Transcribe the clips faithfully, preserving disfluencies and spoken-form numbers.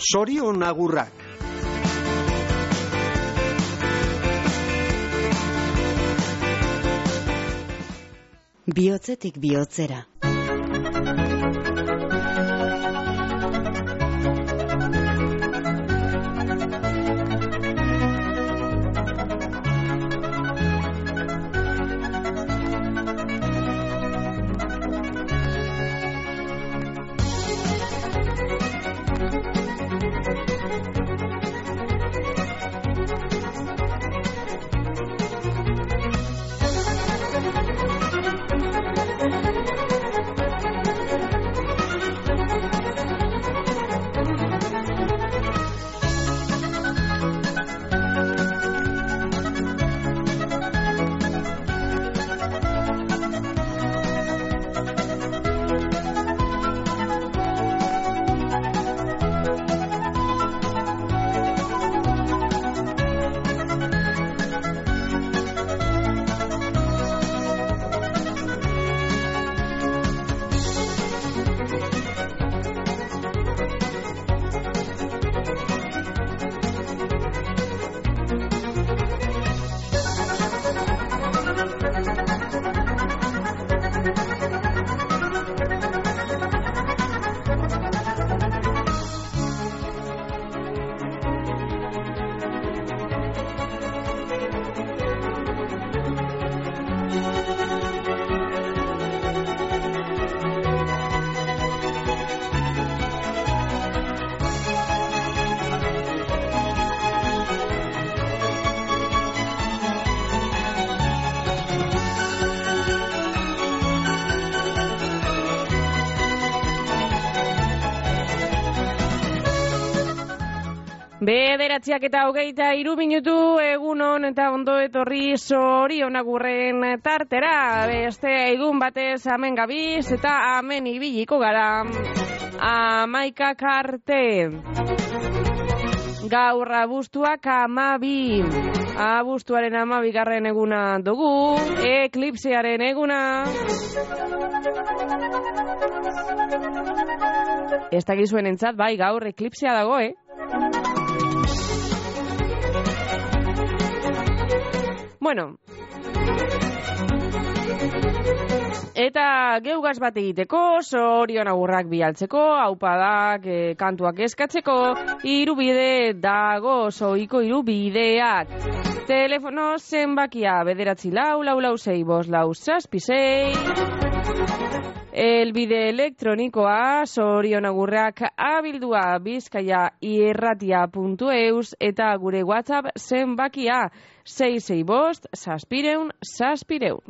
Zorion agurrak. Bihotzetik bihotzera. Bederatziak eta hogeita hiru minutu, egunon eta ondo etorri Zorion agurren tartera. Beste egun batez hemen gabiz eta hemen ibiliko gara. Hamaikak arte. Gaur abuztuak hamabi. Abuztuaren hamabigarren eguna dugu. Eklipsearen eguna. Ez dakizuen entzat, bai, gaur eklipsea dago, eh? Bueno, eta geugaz bat egiteko, Zorion agurrak bialtzeko, aupadak, e, kantuak eskatzeko, irubide dago, zoiko irubideak. Telefono zenbakia, bederatzi lau, lau lau zei, bos lau zazpisei. Elbide elektronikoa, zorionagurrak abildua bizkaia irratia puntu eus eta gure WhatsApp zenbakia sei sei bost zazpireun zazpireun.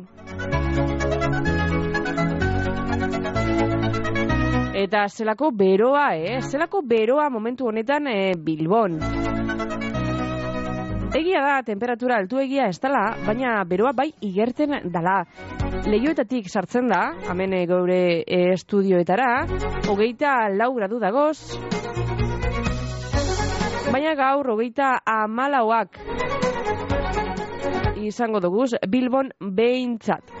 Eta zelako beroa, eh? Zelako beroa momentu honetan eh, Bilbon. Egia da, temperatura altu egia ez dala, baina beroa bai igertzen dala. Lehioetatik sartzen da, hemen geure e, estudioetara, hogeita lau gradu dagoz, baina gaur hogeita hamalauak izango duguz Bilbon behintzat.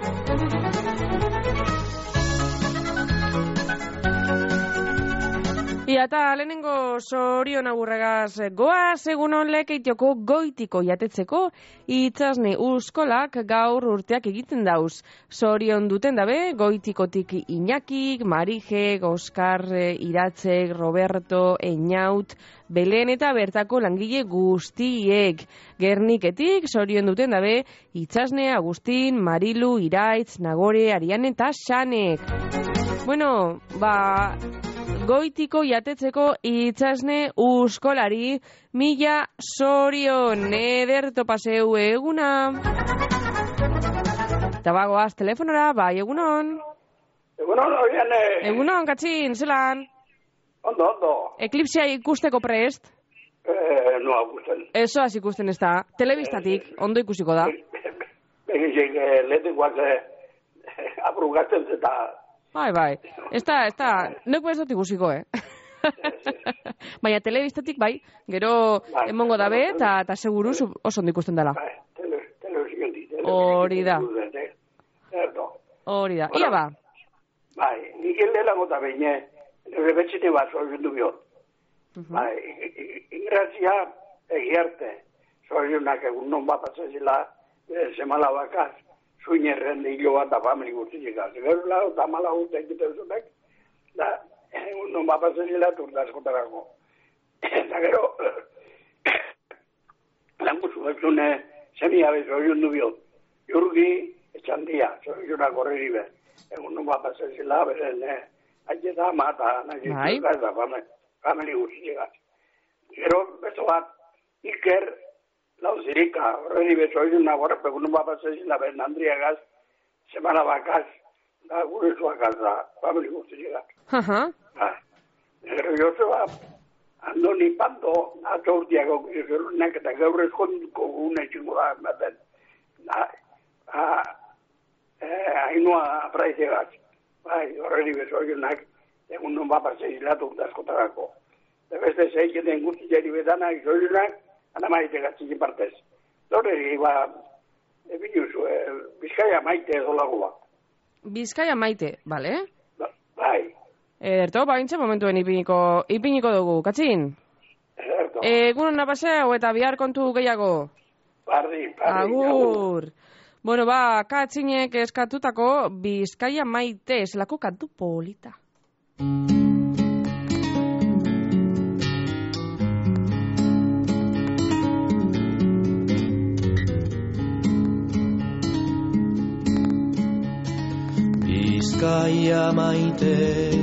Ia eta lehenengo Zorion agurregaz goaz, egun honlek eitoko goitiko jatetzeko itzazne uskolak gaur urteak egiten dauz. Zorion duten dabe, goitikotik Iñakik, Marijek, Oskar, Iratzek, Roberto, Eñaut, Belen eta bertako langile guztiek. Gerniketik Zorion duten dabe, itzazne, Agustin, Marilu, Iraitz, Nagore, Ariane eta Xanek. Bueno, ba... Goitiko jatetzeko itzazne uskolari, mila Zorion, ederto paseu eguna. Eta bagoaz telefonora, bai egunon. Egunon, oiane. Egunon, katxin, zelan? Ondo, ondo. Eklipsia ikusteko prest? Eh, no ikusten. Ezoaz ikusten ez da, telebistatik, ondo ikusiko da. Egizik, lehentekoak aprugatzen eta... Bai, bai. Ez da, ez da, neko ez dut ikusiko, eh? Baina telebistatik, bai, gero bai, emongo dabe, eta ta seguru oso ondo ikusten dela. Bai, telebizioan di. Hori da. Hori da. Ia ba. Bai, nik eldela gota behin, nire betxete bat zorren du biot. Bai, ingrazia egiarte. Zorionak egun non bat patzazila, semala bakaz, zuinerren hilo bat da famili guztizik. Gero lau, eta mala guzti egiten zunek, da, egun non bat patzazila turdazkotarako. Eta gero, lan guztu bezune, semia bez zorion dubio, jurgi, etxandia, zorionak horreri be. Egun non bat patzazila, beren, aieta mata, nahi zuzulaz da famili guztizik. Gero, bezo bat, Iker, lau zirika, horreni bezo egin nagorra, pegun nun bapazezin da ben Andriagaz, semana bakaz, da gure zuakaz da, famili guztiak. Aha. Gero jozo bat, andoni panto, atzo urtiako, nek eta gaur eskonduko gune txingo da, ematen. Hainua apraizegaz, bai, horreni bezo egin nak, egun nun bapazezin latu askotarako. Beste zeiketen guztiari betana, izoilunak, ana maite gatzik partez. Horreri, ba, ebinuz, Bizkaia maite edo lagoa. Bizkaia maite, bale? Bai. Ederto, bagintza momentuen ipiniko, ipiniko dugu, katxin? Ederto. Egun hona paseo eta bihar kontu gehiago. Pardi, pardi. Agur. Bueno, ba, katxinek eskatutako Bizkaia maite eslako kantu polita. Bizkaia maite,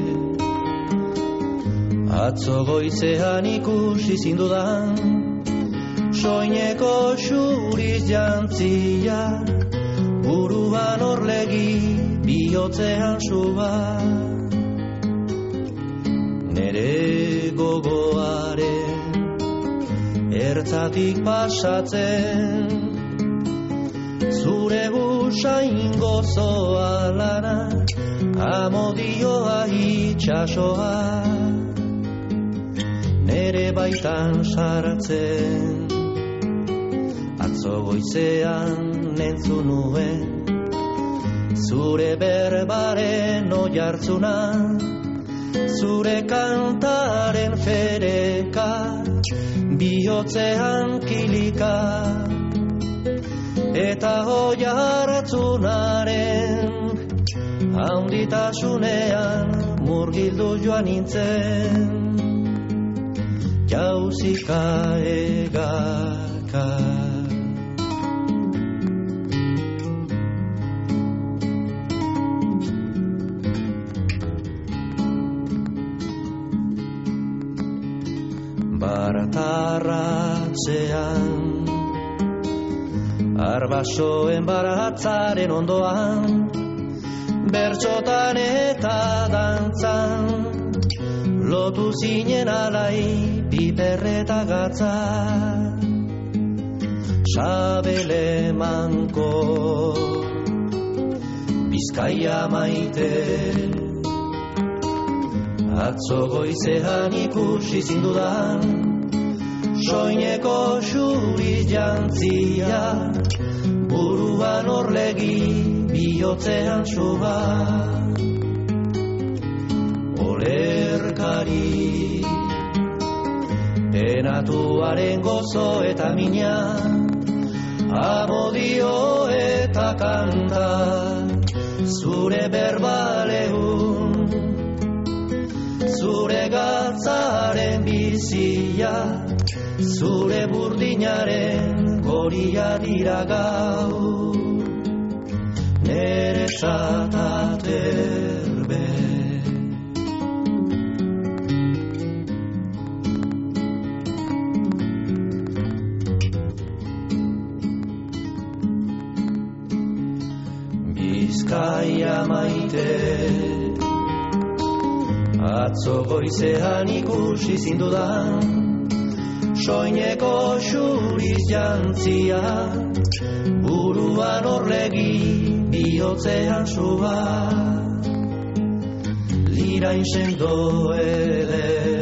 atzo goizean ikusi zindudan, soineko xuriz jantzia, buruan orlegi bihotzean suba. Nere gogoaren ertzatik pasatzen, zure busain gozoa lana, amodioa itxasoa, nere baitan sartzen. Atzo goizean entzun nuen, zure berbaren oihartzuna, zure kantaren fereka, bihotzean kilika, eta oihartzunaren handitasunean murgildu joan nintzen, jauzika egaka. Baratarratzean, arbasoen baratzaren ondoan, bertxotan eta dantzan, lotu zinen alai piperreta gatza. Sabele manko, Bizkaia maite, atzo goizean ikusi zindudan, soineko xuri jantzia, buruan orlegi bihotzean suba. Olerkari, penatuaren gozo eta mina, amodio eta kanta, zure berbalehun, zure gatzaren bizia, zure burdinaren goria dira gau, nere zataterbe. Bizkaia maite, atzo goizean ikusi zindudan, soineko xuriz jantzia, buruan orlegi bihotzean suba, lirain sendo eder.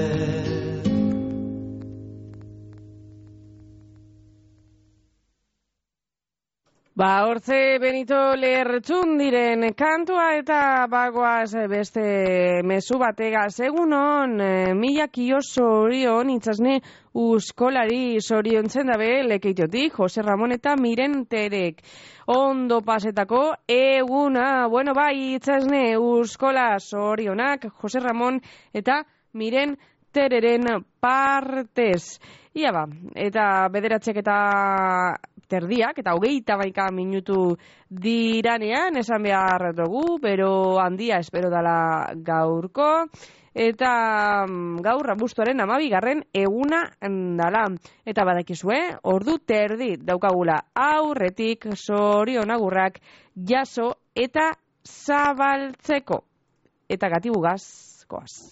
Ba, hortze Benito Lertxundiren kantua eta bagoaz beste mezu batega segunon, e, mila kio zorion itzasne uskolari zoriontzen dabe lekeitiotik, Jose Ramon eta Miren Terek. Ondo pasetako eguna, bueno bai itzasne uskola zorionak, Jose Ramon eta Miren Tereren partez. Ia ba, eta bederatzek eta terdiak, eta hogeita baika minutu diranean, esan behar dugu, pero handia espero dala gaurko, eta gaur abuztuaren amabigarren eguna dala. Eta badakizue, ordu terdi daukagula aurretik zorion agurrak jaso eta zabaltzeko. Eta gatibugaz, koaz.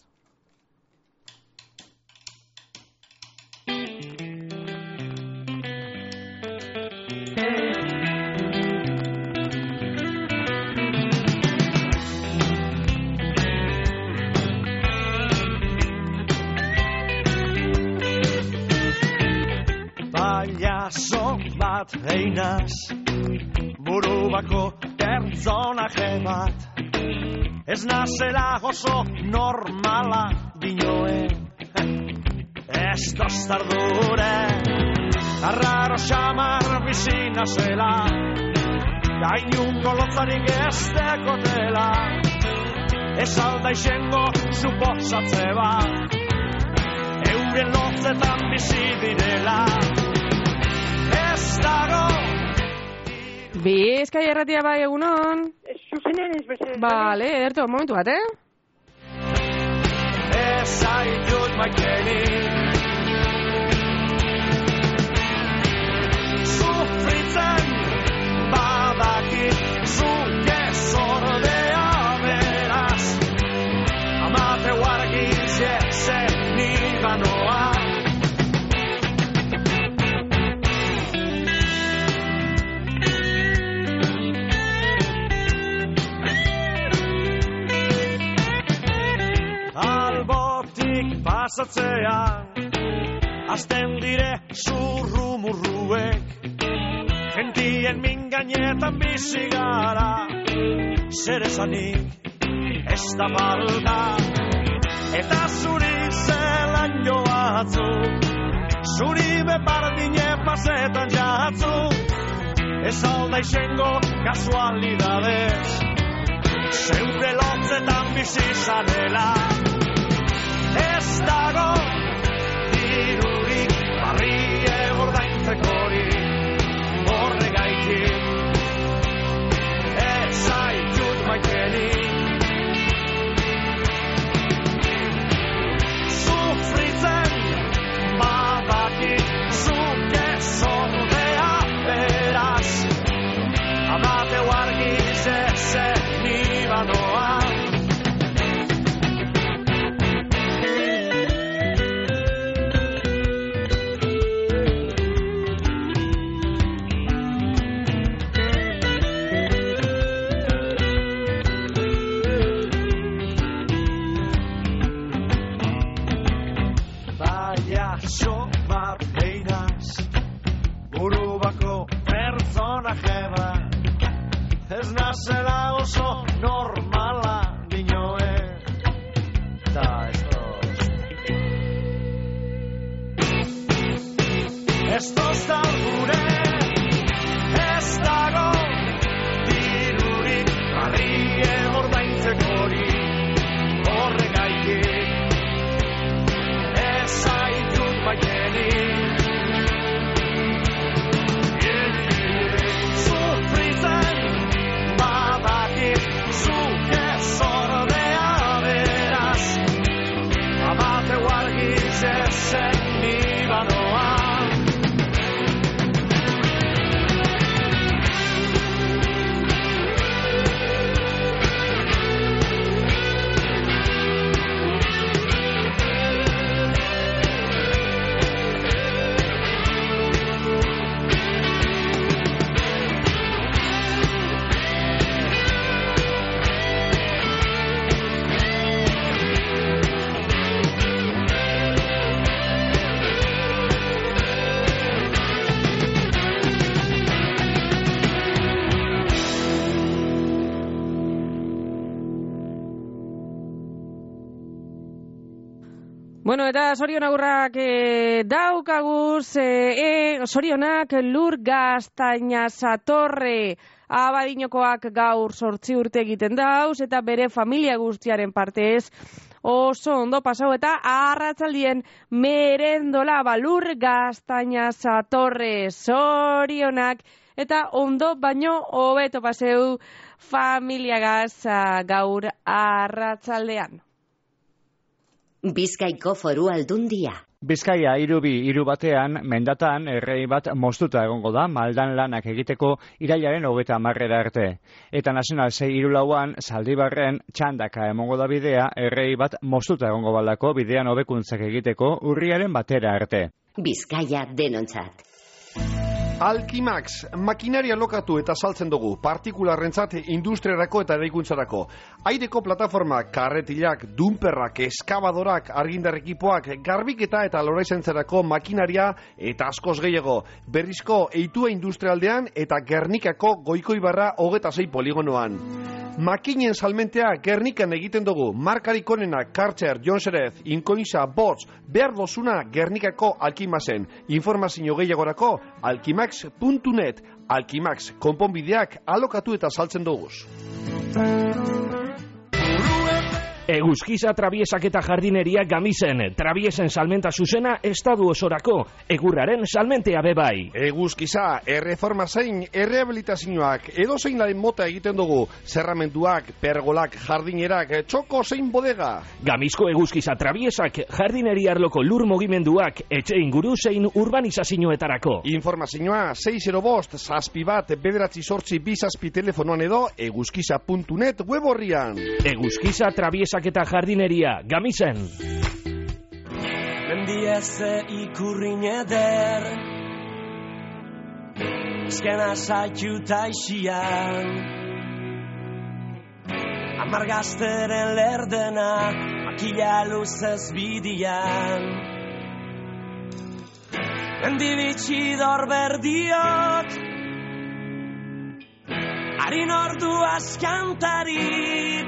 Pailazo bat einaz, buru bako pertsonaje bat, ez nazela oso normala dinoen, ez tostardure, arraro xamar bizina zela, gainungo lotzarik ez dekotela, ez alda izengo suposatze bat, euren lotzetan bizi direla. Bizkai erratia bai egunon. Zuzenen ez bezala. Bale, erto, momentu bat, eh? Ez aitut maikenik sufritzen badakit zuke zordea beraz amate guargitze zen niganoa. Pasatzean, azten dire zurrumurruek, gentien min gainetan bizi gara, zer esanik ez da balda, eta zuri zelan joatzu, zuri bepardine pasetan jatzu, ez alda izengo kasualidadez, zeure lotzetan bizi zanela. Ez dago dirurik barrie ordaintzekorik horregaitik ez zaitut maitenik sufritzen badakit zuke zordea beraz amateu argize zen nibanoa. Ez nazela oso normala Bueno, eta sorionagurrak e, daukaguz, e, e, sorionak Lur Gaztaina Satorre Abadinokoak gaur sortzi urte egiten dauz, eta bere familia guztiaren partez oso ondo pasau, eta arratzaldien merendola Lur Gaztaina Satorre sorionak, eta ondo baino hobeto paseu familiagaz gaur arratzaldean. Bizkaiko Foru Aldundia. Bizkaia hirubi hiru batean, mendatan errei bat moztuta egongo da maldan lanak egiteko irailaren hogeita hamarrera arte. Eta Nazional sei hiru lauan, Zaldibarren txandaka emongo da bidea, errei bat moztuta egongo baldako bidean hobekuntzak egiteko urriaren batera arte. Bizkaia denontzat. Alkimax, makinaria lokatu eta saltzen dugu, partikularrentzat industriarako eta eraikuntzarako. Aireko plataformak, karretilak, dumperrak, eskabadorak, argindar ekipoak, garbiketa eta loraizentzerako makinaria eta askoz gehiago. Berrizko eitua industrialdean eta Gernikako Goikoibarra hogeta sei poligonoan. Makinen salmentea Gernikan egiten dugu, markarik onena, Karcher, Jonserez, Inkoinza, Bots, behar dozuna Gernikako Alkimaxen. Informazio gehiagorako, alkimax puntu net, Alkimax, konponbideak alokatu eta saltzen duguz. Eguzkiza Trabiesak eta Jardineria Gamisen, Trabiesen salmenta zuzena estadu osorako, egurraren salmentea bebai. Eguzkiza, erreforma zein, errehabilitazioak, edo zein laren mota egiten dugu, zerramenduak, pergolak, jardinerak, txoko zein bodega. Gamizko Eguzkiza Trabiesak, Jardineria arloko lur mugimenduak, etxe inguru zein urbanizazioetarako. Informazioa, sei zero bost, zazpi bat, bederatzi sortzi, bizazpi telefonoan edo, eguzkiza puntu net web horrian. Eguzkiza Trabiesak eta Jardineria, Gamisen. Mendieze ikurrin eder, eskena zaitu taixian, amargazteren lerdena, makila luzez bidian. Mendibitxidor berdiok, harin ordu askantarit,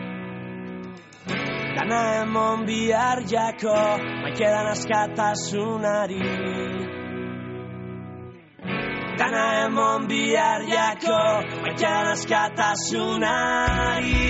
dana emon bihar jako, maikedan askatasunari. Dana emon bihar jako, maikedan askatasunari.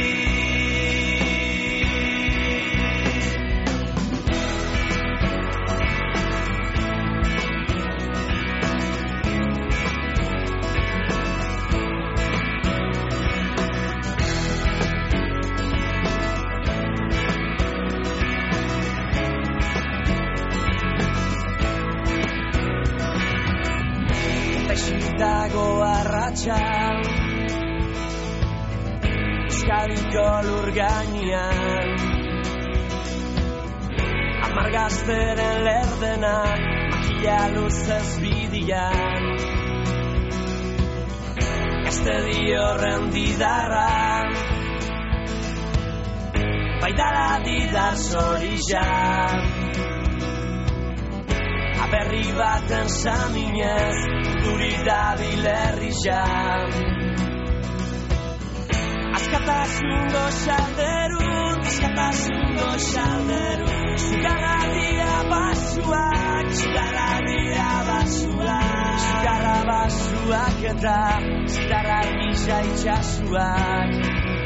Dago arratxa Euskadiko lur gainean, amargazteren lerdena, makila luzez bidian. Este diorren didarra, baidara didar zorizan. Aberri baten saminez, duri dabil herrizan. Askatasun goxalderun, askatasun goxalderun. Zugarradia basuak, zugarradia basuak. Zugarra basuak eta zitarra gisa itxasuak.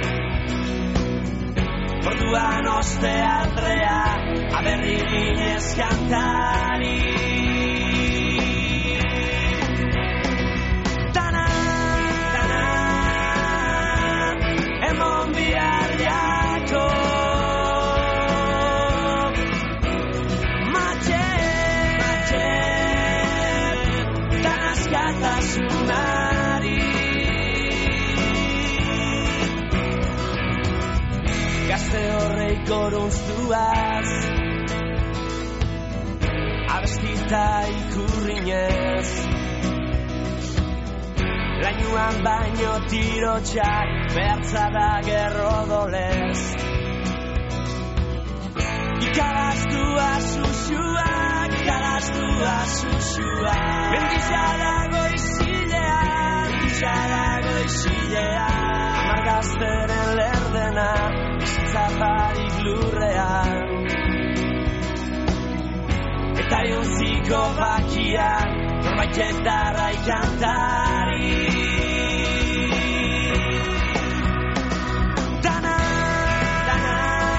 Orduan oste aldrea, aberri ginez kantari. Dana, dana, emon bihar jako. Mate, mate, dana askatasunari. Gazte horreik orunztuaz, abestita ikurrinez. Lainuan baino tirotxak, behartza da gerro dolez. Ikalaztua susuak, ikalaztua susuak. Mendizalago izilean, mendizalago izilean. Amargazteren lerdena, bizitzaparik lurrean. iluntziko bakian norbait ez darrai kantari. Dana, dana,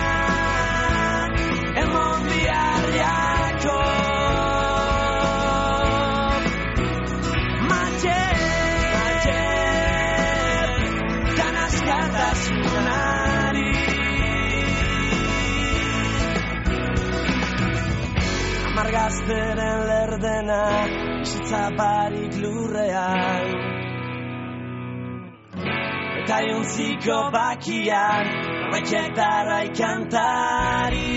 emon biharriako matxe, matxe, danazkatasunari. Amargazteren lerdena bizitza barik lurrean, eta iluntziko bakian norbaitek darrai kantari.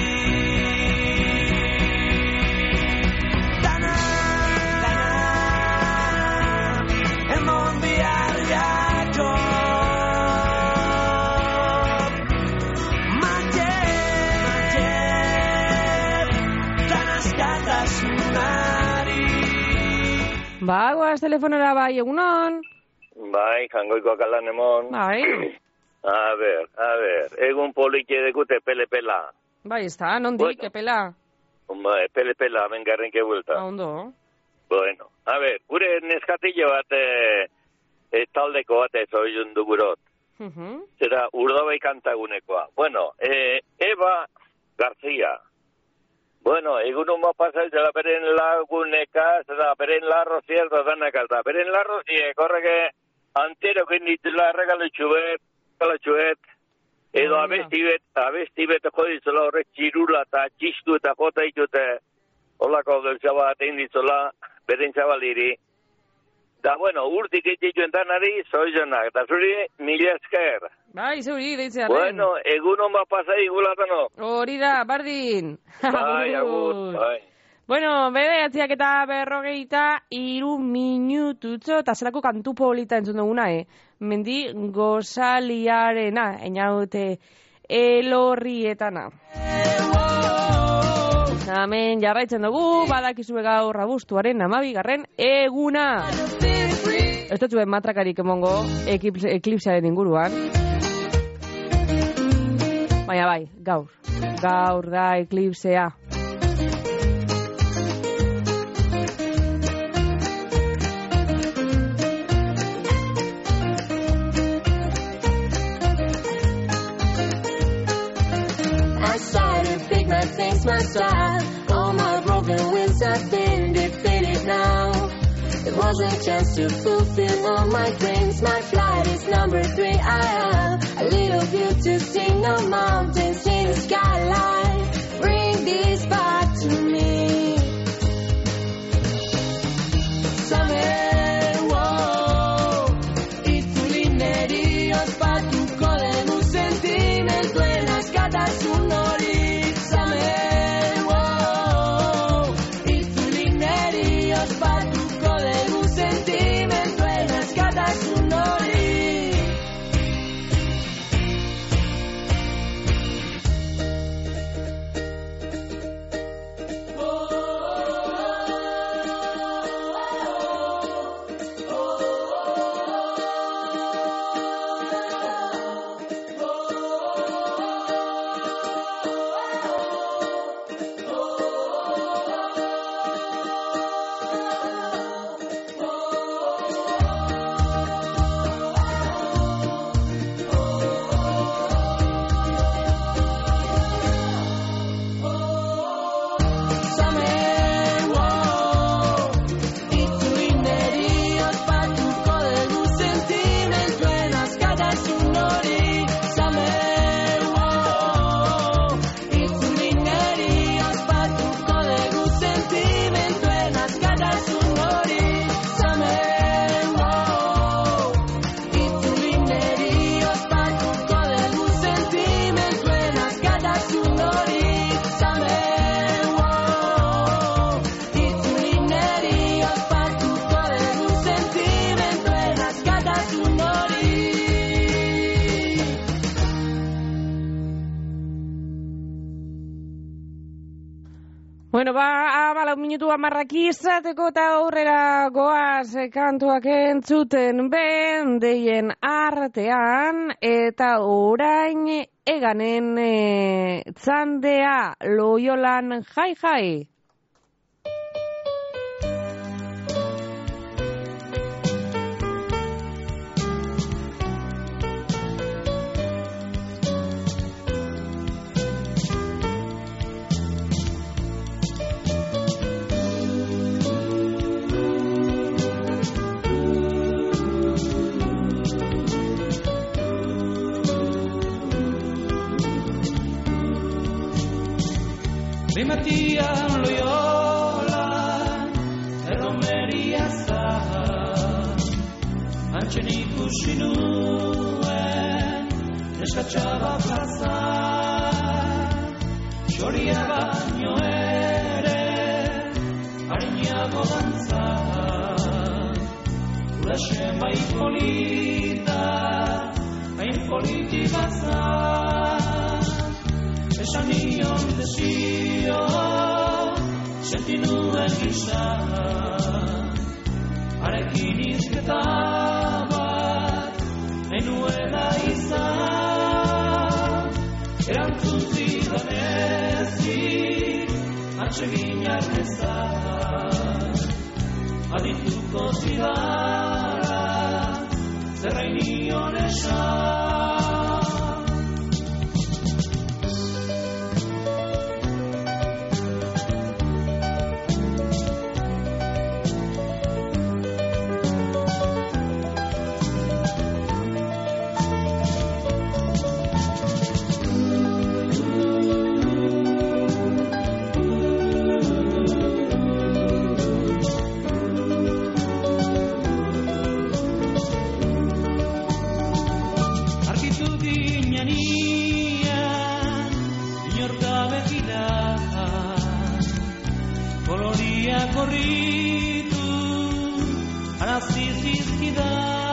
Dana, dana, emon biharriako matxe, matxe, danazkatasunari. Ba, guaz telefonora bai, egunon. Bai, jangoiko kalan emon. Bai. A ber, a ber, egun polike dekute pele-pela. Bai, ez da, nondik, Bueno. epela. Bai, pele-pela, mengarren kebulta. Ah, ondo. Bueno, a ber, gure neskatillo bat e, e, taldeko bat ez oizun dugurot. Mhm. Zera, urdabai kantagunekoa. Bueno, e, Eva García. Bueno, egun ma pasal zela beren laguneka, zera beren larro zierto danak alta. Beren larro ziek, horreke antero genditela regalutxuet, regalutxuet, edo Ah, abesti bet, abesti bet jodizola horrek txirula eta txistu eta jota itute, holako gauza bat egin ditzola, beren zabaliri. Da, bueno, urtik egituen danari, zoizonak, eta zuri, mila esker. Bai, zeuri, deitzearen. Bueno, egun hon bat pasa igulatano. Hori da, bardin. Bai, agur, bai. Bueno, bederatziak eta berrogeita iru minututxo, eta zelako kantu polita entzun duguna, eh? Mendi gozaliarena, einaute elorrietana. Hemen jarraitzen dugu, badakizue gaur abuztuaren amabigarren eguna. Ez dut zuen matrakarik emongo eklipsearen inguruan. Baina bai, gaur. Gaur da eklipsea. I started to pick my things myself. All my broken wings have been defeated now. It wasn't a chance to fulfill all my dreams. My flight is number three. I have a little view to see, no mountains in the skyline. Bring this back to me. Summer, wow, itzulineri ospatuko denu sentimendu askatasun hori. Summer, wow, itzulineri ospatuko denu sentimendu askatasun hori. Bueno, ba, amalau minutu amarrak izateko eta aurrera goaz kantuak entzuten bendeien artean, eta orain eganen e, txandea Loiolan jai jai. Rimatian Loyola, erromeria zahar, antxen ikusi nuen, neskatxaba plaza, xoria baino ere, hariniago dantza, uraxe mai polita, hain politi batza, esan nion desio, senti nuen gisa, harekin izketa bat, nahi nuela izan, erantzun zidan ezik, atsegin arnezan, adituko zidara, zerrain nion esan. Korritu, arazi zizkida,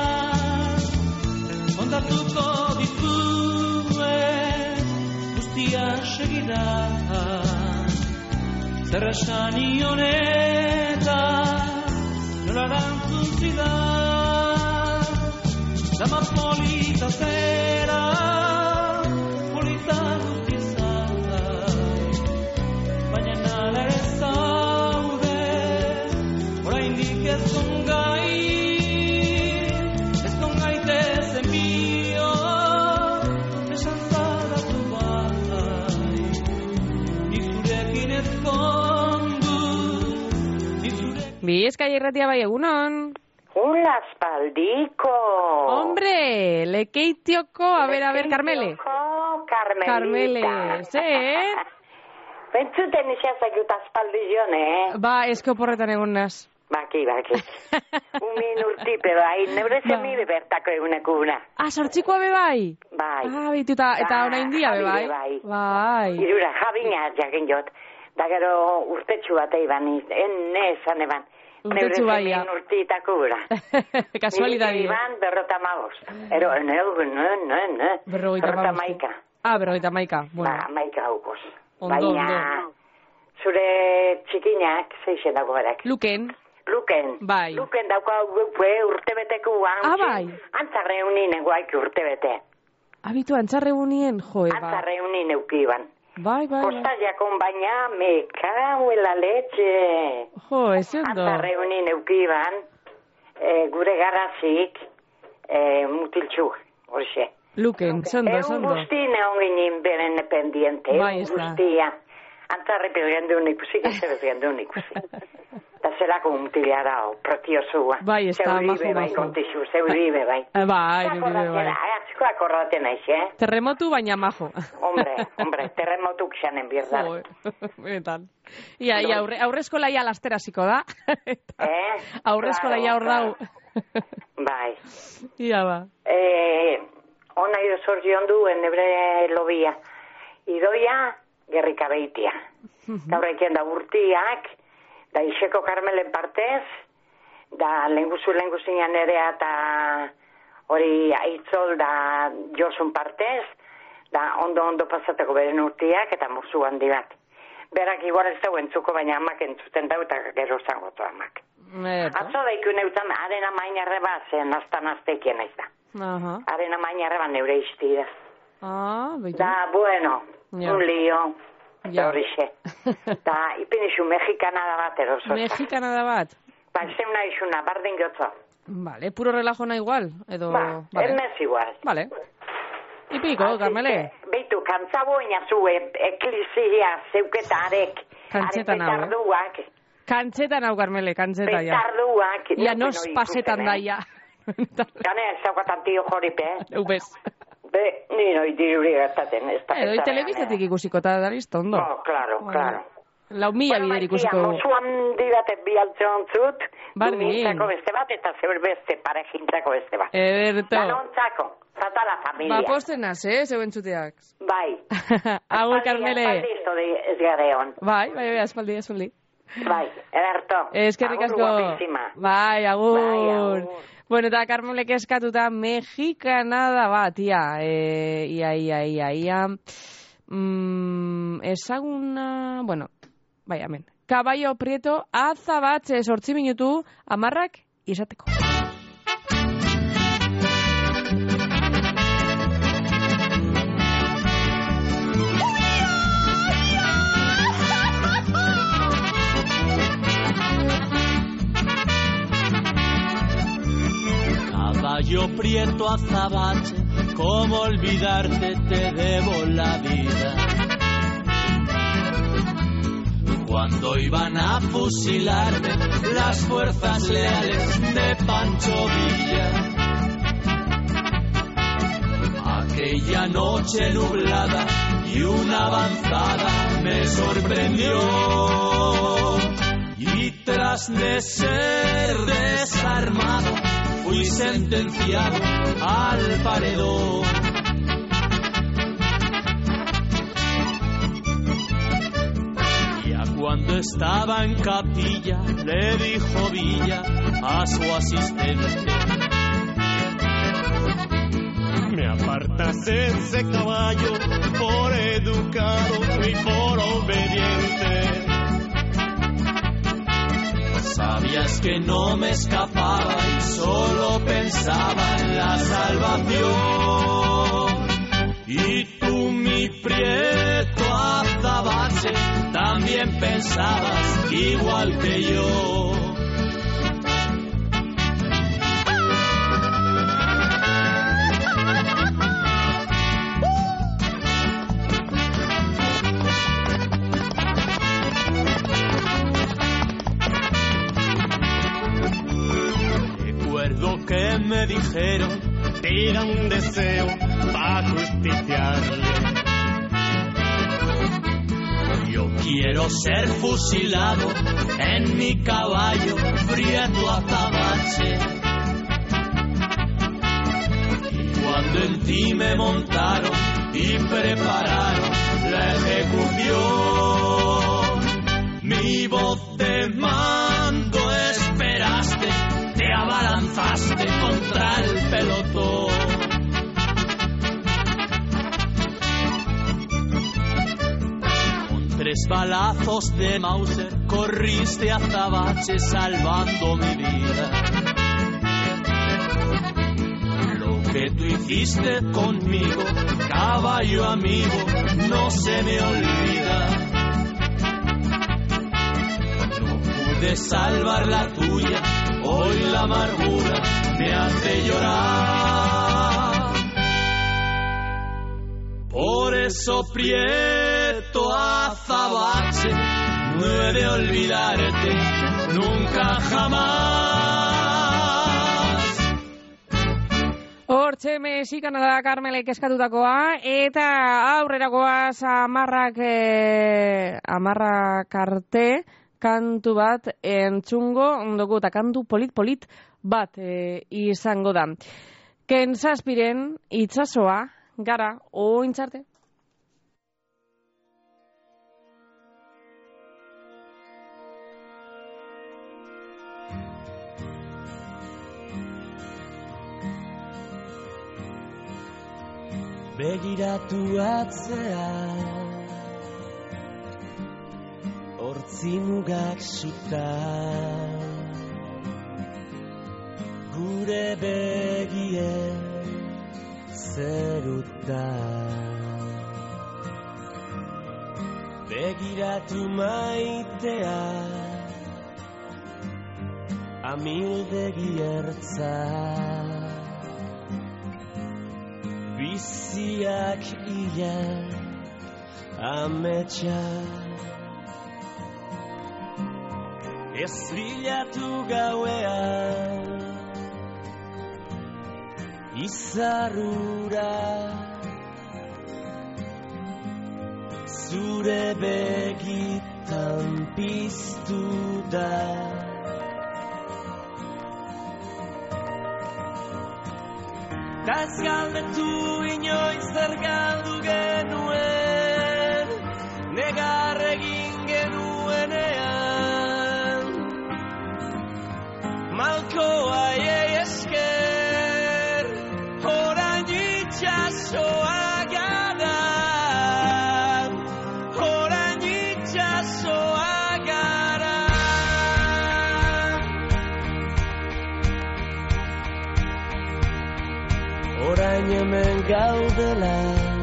kontatuko dizue, guztia segida, zer esan ioneta, nola erantzun zidan, dama polita zera, polita guztizai, baina nala ez ez kongai, ez kongai tezen bio, esan zaratu bai, nizurekin ez kondu, nizurekin... Bizkai irratia bai egunon. Hola, espaldiko. Hombre, lekeitioko, a ver, a ver, Carmele. Lekeitioko, Carmelita. Carmele, zer? Bentzuten isiazakut aspaldion, eh? Ba, esko porretan egun naz. Baki, baki. Umin urtipe bai, neure zemi bertako eguneko una. Ah, sortxikoa be bai? Bai. Ah, bitu, eta, eta ona india be bai? Bai. Bai. Irura, jabina jakin jot. Da gero urtetxu bat eiban, enne esan eban. Urtetxu bai, ja. Neure zemin urtitako gura. Kasualidadi. Iban berrota magos. Ero, ne, ne, ne, ne. Berrogeita Berrota maika. Ah, berrogeita maika. Bueno. Ba, maika haukos. Ondo, Baina, ondo. Zure txikinak, zeixen dago berak. Luken. Luken. Bai. Luken dauka urtebeteko antzi. Ah, bai. Antzarre unien eguaik urtebete. Abitu, antzarre unien, joe, ba. Antzarre unien eukiban. Bai, bai, bai. Kostaiakon baina, me kauela letxe. Jo, ez ondo. Antzarre unien eukiban, e, gure garrazik, e, mutiltxu, horixe. Luken, zondo, zondo. Egun guztine onginin beren pendiente, bai, egun guztia. Antzarre pilgendu ikusi, gezero pilgendu ikusi. Eta zelako mutilara, o, protiosua. Bai, ez da, majo, bai, majo. kontixu, zeuribe, bai. Bai, zeuribe, bai. Atziko akordaten aiz, eh? Terremotu baina majo. Hombre, hombre, terremotuk xanen birdar. Benetan. Ia, ia, aurre, aurrezkola ia lasteraziko da. Eh? Aurrezkola ia hor dau. Bai. Ia, ba. Eh, ona ido zorzion du, enebre lobia. Idoia, gerrika beitia. Gaur eken da urtiak, da iseko Karmelen partez, da lenguzu lenguzinan ere eta hori aitzol da Josun partez, da ondo-ondo pasateko beren urtiak eta musu handi bat. Berak igual ez dago entzuko, baina amak entzuten dau eta gero zangotu amak. Atzo daiku neutan, arena mainarre bat, zen aztan aztekien ez da. Arena mainarre bat neure iztira. Ah, behitu. Da, bueno, ja. Un lío. Ja. Horrixe. Da, ipinizu mexikana da bat erososa. Mexikana da bat? Ba, zeuna izuna, bardin gotzo. Vale, puro relajona igual, edo... Ba, vale. emez igual. Vale. Ipiko, Carmele. Beitu, kantzabo inazu, eklizia, zeuketarek. Kantzetan hau, eh? Petarduak. Kantzetan hau, Carmele, kantzeta, ja. Petarduak. Ja, nos pasetan daia. Gane, ez daukatan tio joripe, eh? Eubez. Be, ni noi diruri gertaten, ez da. Edo, telebizatik ikusiko eta da listo, ondo. Oh, claro, claro. Lau mila bider ikusiko. Bueno, Maitia, mozuan didaten bialtze ontzut, Bardin. dumintzako beste bat, eta zer beste parejintzako beste bat. Ederto. Danontzako, zata la familia. Ba, postenaz, eh, zeuen txuteak. Bai. Agur, Carmele. Aspaldi, aspaldi, ez gare hon. Bai, bai, bai, aspaldi, aspaldi. Bai, ederto. Eskerrik asko. Agur guapísima. Bai, agur. Bai, agur. Bueno, eta Carmelek eskatuta mexikanada bat, ia, e, ia, ia, ia, ia. Mm, ezaguna, bueno, bai, amen. Caballo Prieto, azabatze sortzi minutu, amarrak izateko. Caballo Prieto, azabache, cómo olvidarte, te debo la vida. Cuando iban a fusilarme las fuerzas leales de Pancho Villa, aquella noche nublada y una avanzada me sorprendió, y tras de ser desarmado fui sentenciado al paredón. Cuando estaba en capilla, le dijo Villa a su asistente: me apartas ese caballo por educado y por obediente. Sabías que no me escapaba y solo pensaba en la salvación. Y tú, mi Prieto azabache, también pensabas igual que yo. Recuerdo que me dijeron: tira un deseo para justiciarle. Yo quiero ser fusilado en mi caballo Prieto azabache. Y cuando en ti me montaron y prepararon la ejecución, mi voz de mando esperaste, te abalanzaste contra el pelotón. Tres balazos de Mauser corriste azabache salvando mi vida. Lo que tú hiciste conmigo, caballo amigo, no se me olvida. No pude salvar la tuya, hoy la amargura me hace llorar. Por eso, Prieto azabache, no he de olvidarte nunca jamás. Hortxe mexikana da Carmelek eskatutakoa, eta aurrerakoaz amarrak, eh, amarrak arte kantu bat entzungo, ondoko eta kantu polit-polit bat eh, izango da. Ken zazpiren itsasoa gara ointzarte. Begiratu atzea, hortzi mugak suta, gure begien zeruta. Begiratu maitea, amildegi ertza, biziak ia ametsa. Ez bilatu gauean izarrura zure begitan piztu da. Ta ez galdetu inoiz zer galdu genuen, negar egin genuenean. Malkoa ei esker, orain itxasoa gara, orain itxasoa gara. Orain hemen gaudela,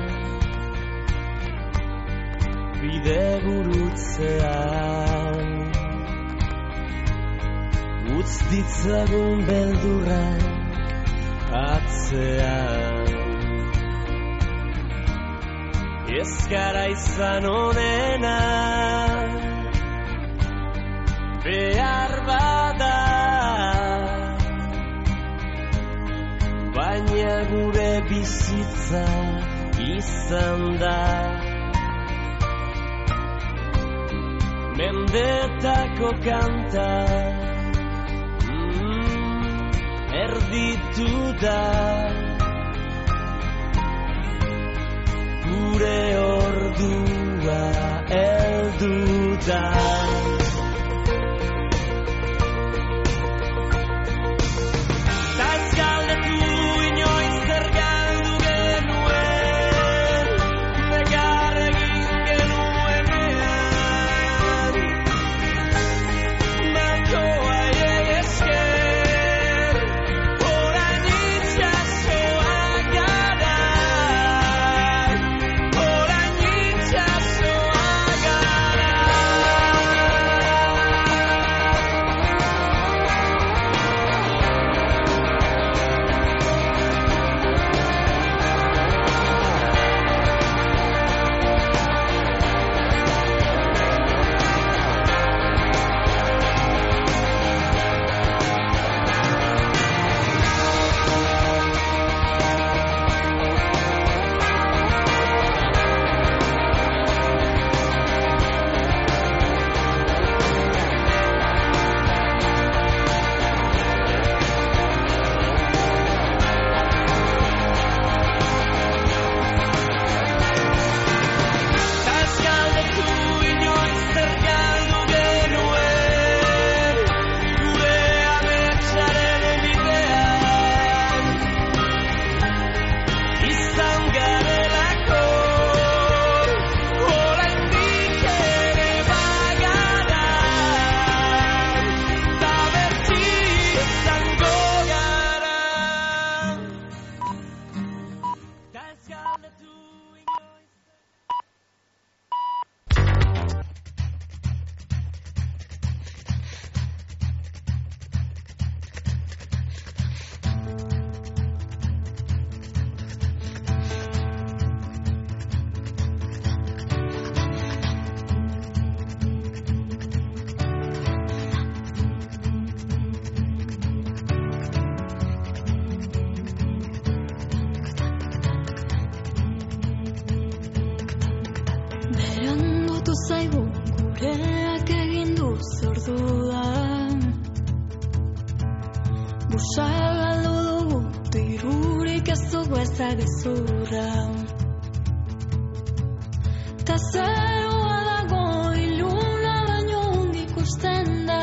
bide gurutzean, utz ditzagun beldurrak atzean. Ez gara izan onena, behar bada, baina gure bizitza izan da. Mendetako kanta erditu da, gure ordua heldu da. Ta ez galdetu inoiz zer galdu genuen, negar egin genuenean. Malkoa ei esker, orain itxasoa gara, orain itxasoa gara. Ta ez galdetu inoiz zer galdu genuen, gure ametsaren bidean. Izan garelako, oraindik ere bagara, ta beti izango gara. Ta ez galdetu inoiz. Berandutu zaigu gureak egin du zorduan. Busa galdu dugu dirurik ez dugu ezagezurra. Ta zerua dago iluna baino ongi ikusten da.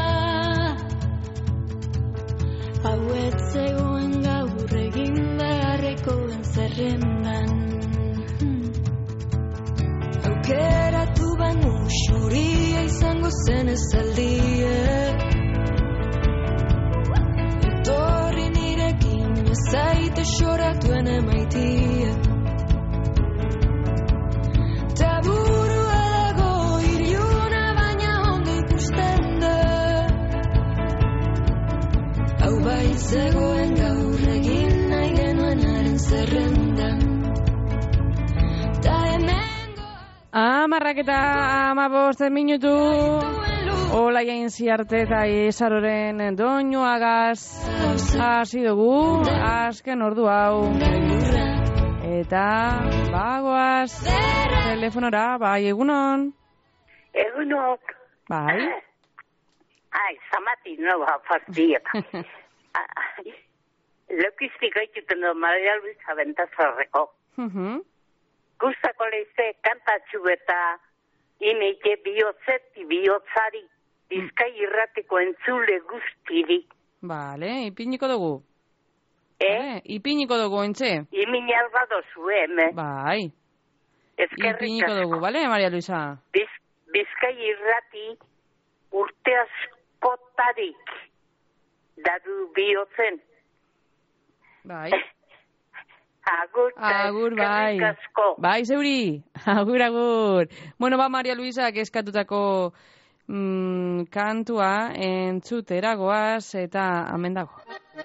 Hau ez zegoen gaur egin beharrekoen zerrendan. Aukeratu baino xuria izango zen ezaldie. Etorri nirekin ezaite xoratuen emaitie. Ta burua dago iluna baina ondo ikusten da. Hau bai zegoen gaur egin nahi genuenaren zerrendan. Ta hemen Amarrak eta amabost minutu. Hola jain ziarte eta ezaroren doinuagaz hasi dugu azken ordu hau. Eta bagoaz telefonora, bai egunon. Egunok. Bai. Ai, zamati noa fastieta. Lokiztik gaituten do Maria Luisa Bentazarreko. Mhm. Gustako leize kantatxu eta ineike bihotzeti bihotzari Bizkai irratiko entzule guztiri. Vale, ipiniko dugu. Eh? Vale, ipiniko dugu entze. Imin albado zuen, eh? Bai. Ezkerrik Ipiniko dugu, vale, Maria Luisa? Biz, Bizkai irrati urte askotarik dadu bihotzen. Bai. Agur, agur, bai. Bai, zeuri. Agur, agur. Bueno, ba, Maria Luisa, eskatutako mm, kantua entzutera goaz eta hemen dago.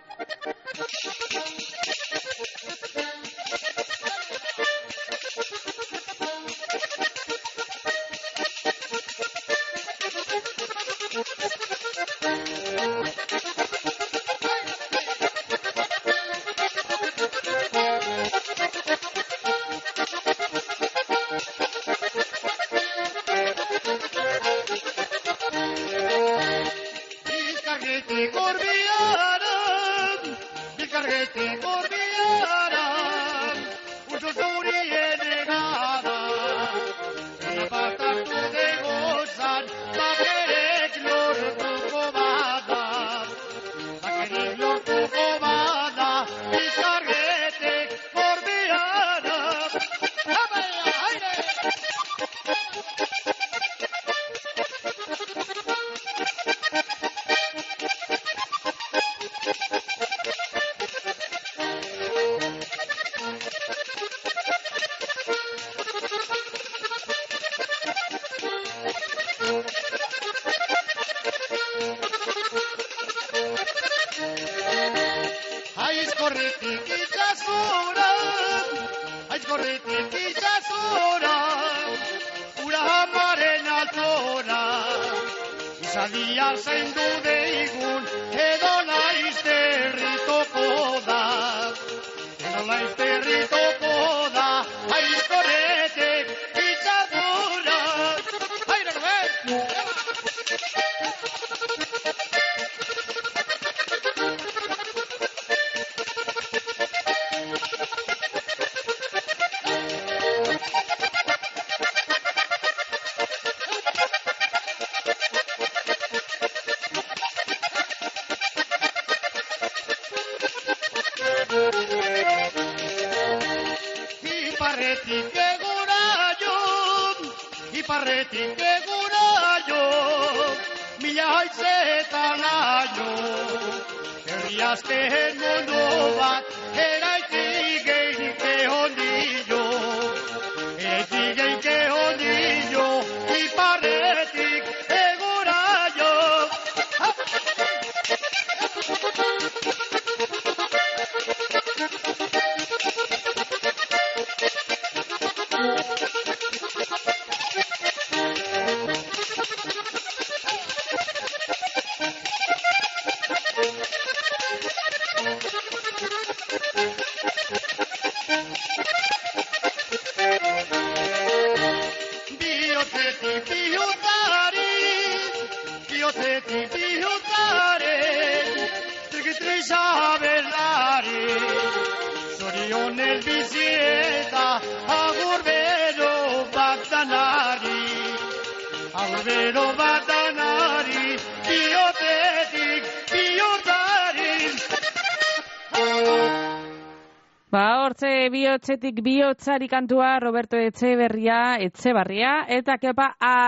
Ba, hortze bihotzetik bihotzari kantua Roberto Etxeberria, Etxebarria, eta kepa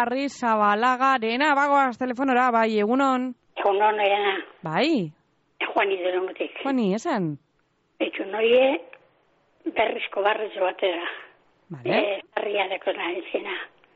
Arrizabalagarena, bagoaz telefonora, bai, egunon. Egunon, Elena. Bai. Juani delomutik. Juani, esan? Etxu noie berrizko barrez batera. Vale. E, barria deko da enzina.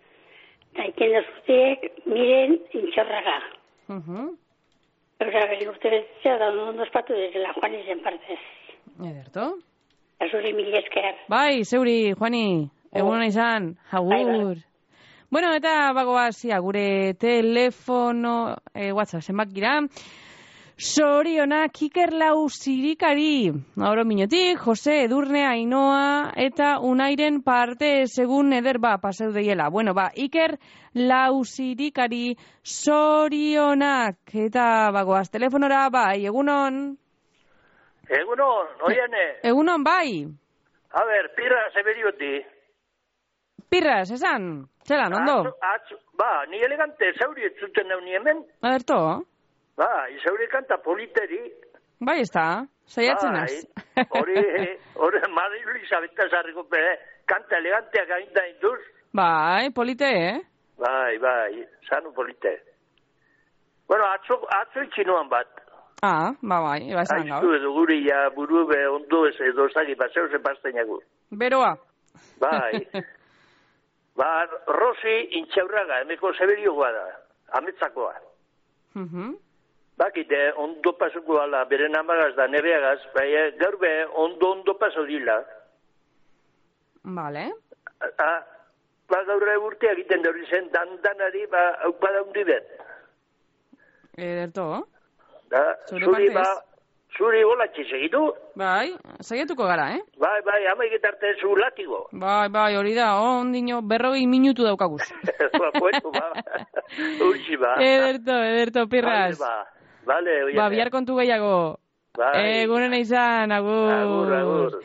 Da iken dazutiek miren intxorraga. Uh -huh. Eura beri urte betzea da ondo espatu desela Juani zen partez. Ederto? Azuri mil esker. Bai, zeuri, Juani, egunon izan, agur. Bueno, eta bagoazia, gure telefono, e, WhatsApp, zenbak gira. Sorionak Iker Lau Zirikari, Auro Miñotik, Jose Edurne Ainoa, eta Unairen parte segun eder ba, paseu deiela. Bueno, ba, Iker Lau Zirikari, sorionak, eta bagoaz, telefonora, bai, egunon? Egunon, oiane. Egunon, bai. A ber, pirra zeberioti. Pirras, esan? Zelan, ondo? Atzo, atzo, ba, ni elegante, zauri etzuten nauni hemen. Aberto? Ba, izauri kanta politeri. Bai, ez da, saiatzen az. Bai, hori, hori, Madrilu Izabeta zarriko pere, kanta eleganteak ainda induz. Bai, polite, eh? Bai, bai, zanu polite. Bueno, atzo, atzo itxinoan bat. Ah, ba, bai, eba esan gaur. Aiztu edo guri, ja, buru be, ondo ez edo zagi, paseu ze pasteinagu. Beroa. Bai. Ba, Rosi intxaurraga, emeko zeberioa da, ametzakoa. Mhm. Bakite, ondo pasuko ala, beren amagaz da, nebeagaz, bai, gaur be, ondo ondo paso dila. Vale. Ah, ba, gaur urtea egiten dauri zen, dandanari, ba, aupada hundi bet. Ederto. Da, zuri, ba, zuri holatxe segitu. Bai, segiatuko gara, eh? Bai, bai, amaiketarte zu latigo. Bai, bai, hori da, ondino, berrogei minutu daukaguz. Ba, bueno, ba, urtsi, ba. Ederto, ederto, pirras. Vale, ba. Vale, oiane. Ba, bihar kontu gehiago. Bai. Egunen izan, agur. Agur, agur.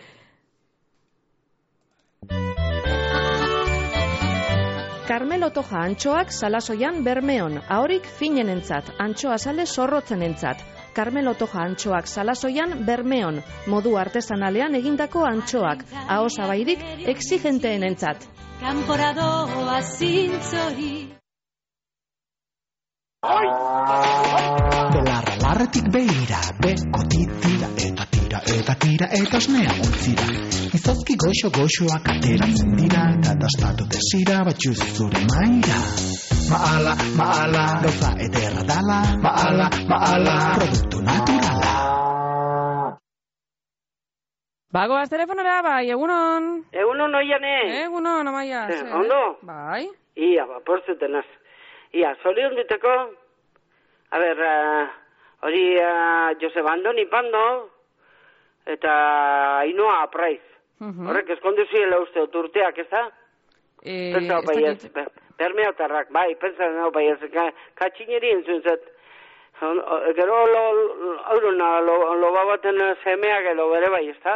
Carmelo Toja antxoak salasoian Bermeon, ahorik finenentzat, antxoa sale zorrotzenentzat. Carmelo Toja antxoak salasoian Bermeon, modu artesanalean egindako antxoak, ahosabairik exigenteenentzat. Kanporadoa zintzori. Belarra larretik behira, beko titira, eta tira, eta tira, eta osnea ontzira. Izozki goxo-goxoak ateratzen dira, eta dastatu desira, batxuz zure maira. Maala, maala, gauza ederra dala, maala, maala, produktu naturala. Bagoaz telefonora, bai, egunon. Egunon, oiane. Egunon, amaia. Eh, ondo? Bai. Ia, ba, porzutenaz. Ia, zorion diteko, a ber, uh, hori uh, Joseba Andoni Pando, eta Ainoa Apraiz. Uh-huh. Horrek eskondu ziela uste urteak, ez da? Eh, Pentsa hau bai ez, bermeotarrak, bai, pentsa hau bai ez, katxineri entzuntzat. Gero, auruna, lo babaten semeak edo bere bai, ez da?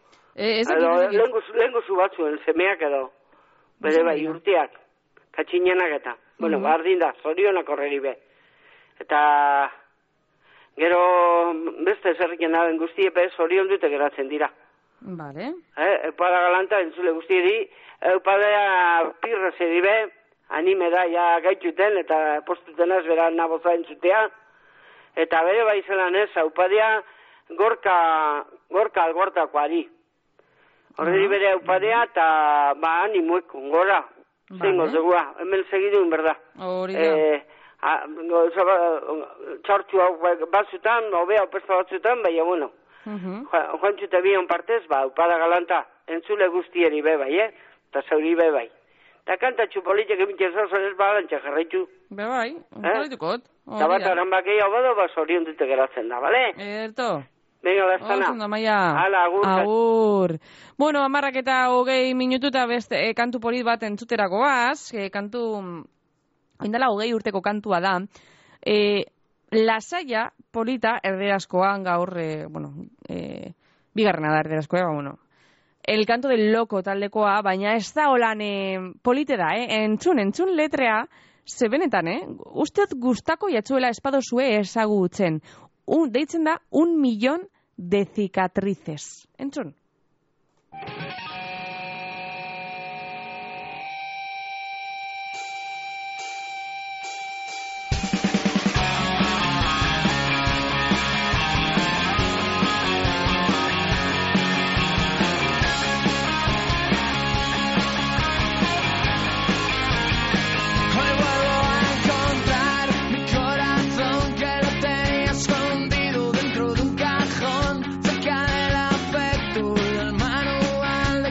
Lengu zu batzuen semeak edo, bere bai, urteak, katxinenak eta. Bueno, uh-huh. Bardin da, zorionak horreri be. Eta, gero, beste zerriken daben guztiepe, zorion dute geratzen dira. Vale. Eh, eupada galanta, entzule guztieri, eupada pirra zedi be, anime da, ja gaituten, eta postuten az, bera naboza entzutea. Eta bere bai zelan ez, eupadea gorka, gorka algortako ari. Horreri uh-huh. Bere eupadea, eta ba, animuek, gora. Zengo, zegua, hemen segidun, berda. Hori da. Txartxu hau batzutan, obea opesta batzutan, baina, bueno. Joan txute bion partez, ba, upada galanta, entzule guztieri be bai, eh? Eta zauri be bai. Eta kanta txupolitek emintxe zauzan ez balantxa jarraitu. Be bai, politukot. Eta bat aran bakei hau bado, ba, zorion dute geratzen da, bale? Erto. Venga, lastana. Oso, Maia. Hala, agur. Agur. Bueno, amarrak eta hogei minututa beste e, kantu polit bat entzuterako baz, e, kantu, indala hogei urteko kantua da, e, lasaia polita erderazkoan gaur, e, bueno, e, bigarrena da erderazkoa, bueno, el canto del loco taldekoa, baina ez da holan e, polite da, eh? entzun, entzun letrea, ze benetan, eh? usteot gustako jatzuela espadozue ezagutzen. Un, deitzen da, un millón de cicatrices. Entzun. Dentro de un cajón, cerca del afecto, del manual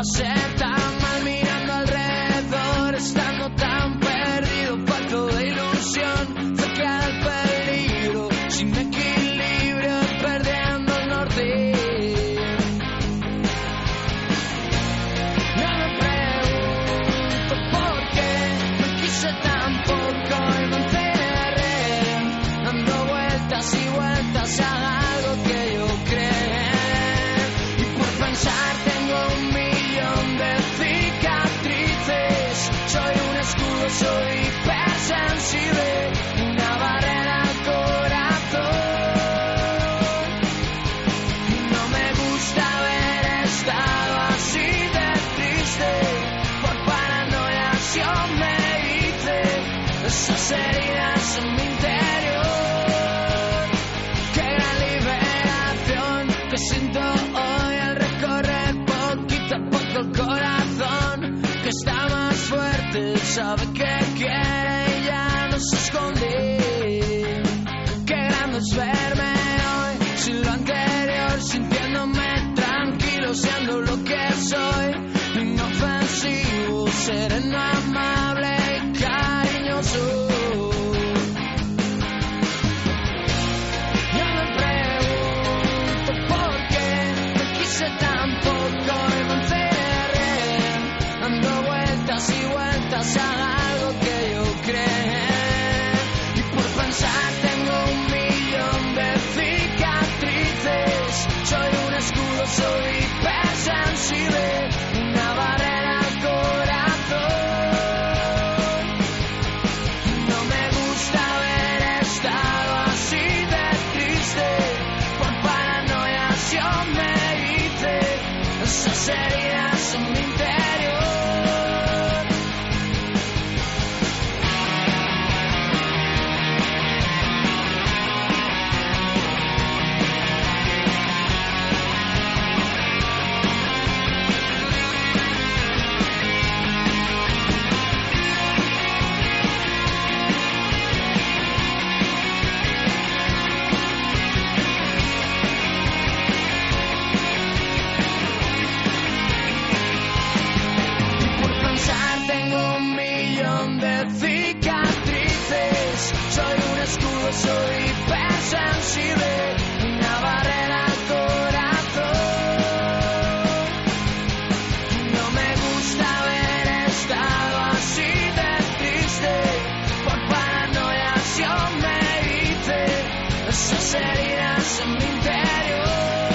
pasé tan mal mirando alrededor, estando tan perdido, falto de ilusión, cerca del peligro, sin equilibrio, perdiendo el norte. No me pregunto por qué me quise tan poco y me enterré, dando vueltas y vueltas a algo que yo creé. Y por pensar tengo un millón de cicatrices, soy un escudo, soy hipersensible, una barrera al corazón. Y no me gusta haber estado así de triste, por paranoias yo me hice esas heridas en mi interior. Qué gran liberación que siento hoy al recorrer poquito a poco el corazón, que está más fuerte, sabe que quiere y ya no se esconde. Qué grande es verme hoy sin lo anterior, sintiéndome tranquilo, siendo lo que soy, inofensivo, sereno, amable y cariñoso. Yo me pregunto por qué me quise tan poco y me encerré, dando vueltas y vueltas a algo que yo creé. Y por pensar tengo un millón de cicatrices, soy un escudo, soy hipersensible, una barrera al corazón. No me gusta haber estado así de triste, por paranoias yo me hice esas heridas en mi interior. Por pensar tengo un millón de cicatrices, soy un escudo, soy hipersensible, una barrera al corazón. No me gusta haber estado así de triste, por paranoias yo me hice esas heridas en mi interior.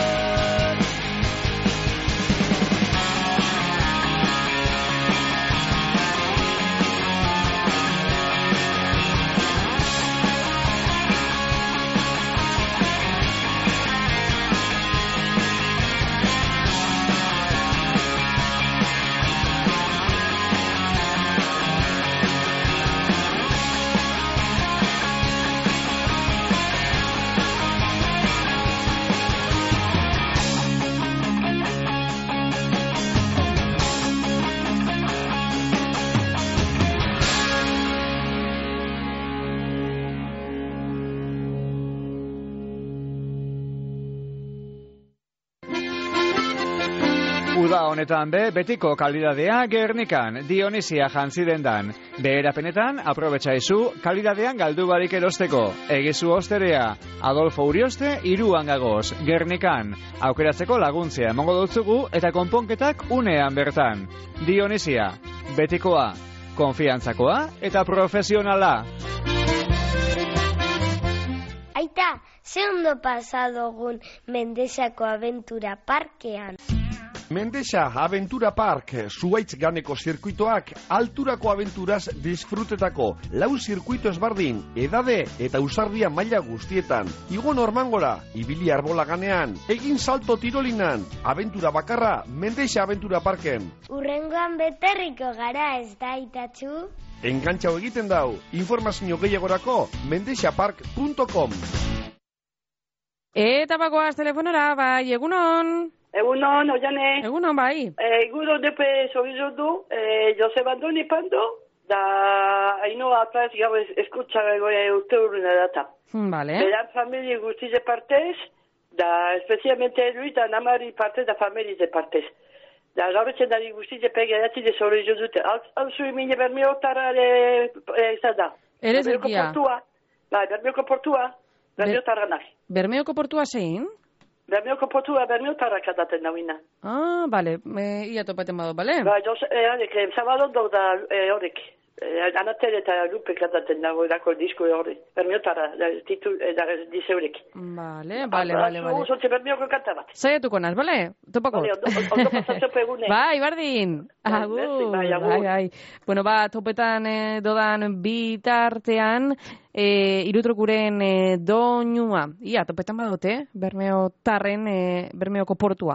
Uda honetan be, betiko kalidadea Gernikan, Dionisia jantzi dendan. Beherapenetan, aprobetxaizu, kalidadean galdu barik erosteko. Egizu osterea, Adolfo Urioste, iruan gagoz, Gernikan. Aukeratzeko laguntzia emongo dutzugu eta konponketak unean bertan. Dionisia, betikoa, konfiantzakoa eta profesionala. Aita, ze ondo pasadogun Mendexako Aventura Parkean. Mendexa Aventura Park, Zuaitz ganeko zirkuitoak, alturako aventuraz disfrutetako, lau zirkuito ezbardin, edade eta usardia maila guztietan, igo normangora, ibili arbola ganean, egin salto tirolinan, aventura bakarra, Mendexa Aventura Parken. Urrengoan beterriko gara, ez da, Itatxu? Engantxau egiten dau, informazio gehiagorako, mendexapark punto com. Eta bagoaz telefonora, bai, egunon. Egunon, oiane. Egunon, bai. Eh, guro depe sorizodu, eh, Josep Andoni Pando, da haino atrás gaur eskutxara goia urte urruna data. Vale. Beran familie guztize partez, da especialmente lui da namari partez da familie partez. Da, gaurretzen dari guztiz epegi adatzi de sobre jo dute. Hau zui mine Bermeotara izan da. Ere Bermeoko zekia. portua. Bai, Bermeoko portua. Bermeotara nahi. Bermeoko portua zein? Bermeoko portua Bermeotara kadaten nauina. Ah, bale, e, ia topaten bado, bale? Bai, jos, eh, horrek, eh, Zabadondo da eh, horrek. Eh, Anatel eta Lupe kadaten dago erako disko hori. Bermeotara, da, titu, eh, da, dize horek. Bale, bale, bale, bale. Zontxe Bermeoko kanta bat. Zaiatuko naz, bale? Topako? Bale, ondo, ondo pasatzeko egune. Bai, bardin. Agur, merci, bai, agur. bai, bai. Bueno, ba, topetan eh, dodan bitartean, eh, irutrokuren eh, doinua. Ia, topetan badote, Bermeotarren, eh, Bermeoko portua.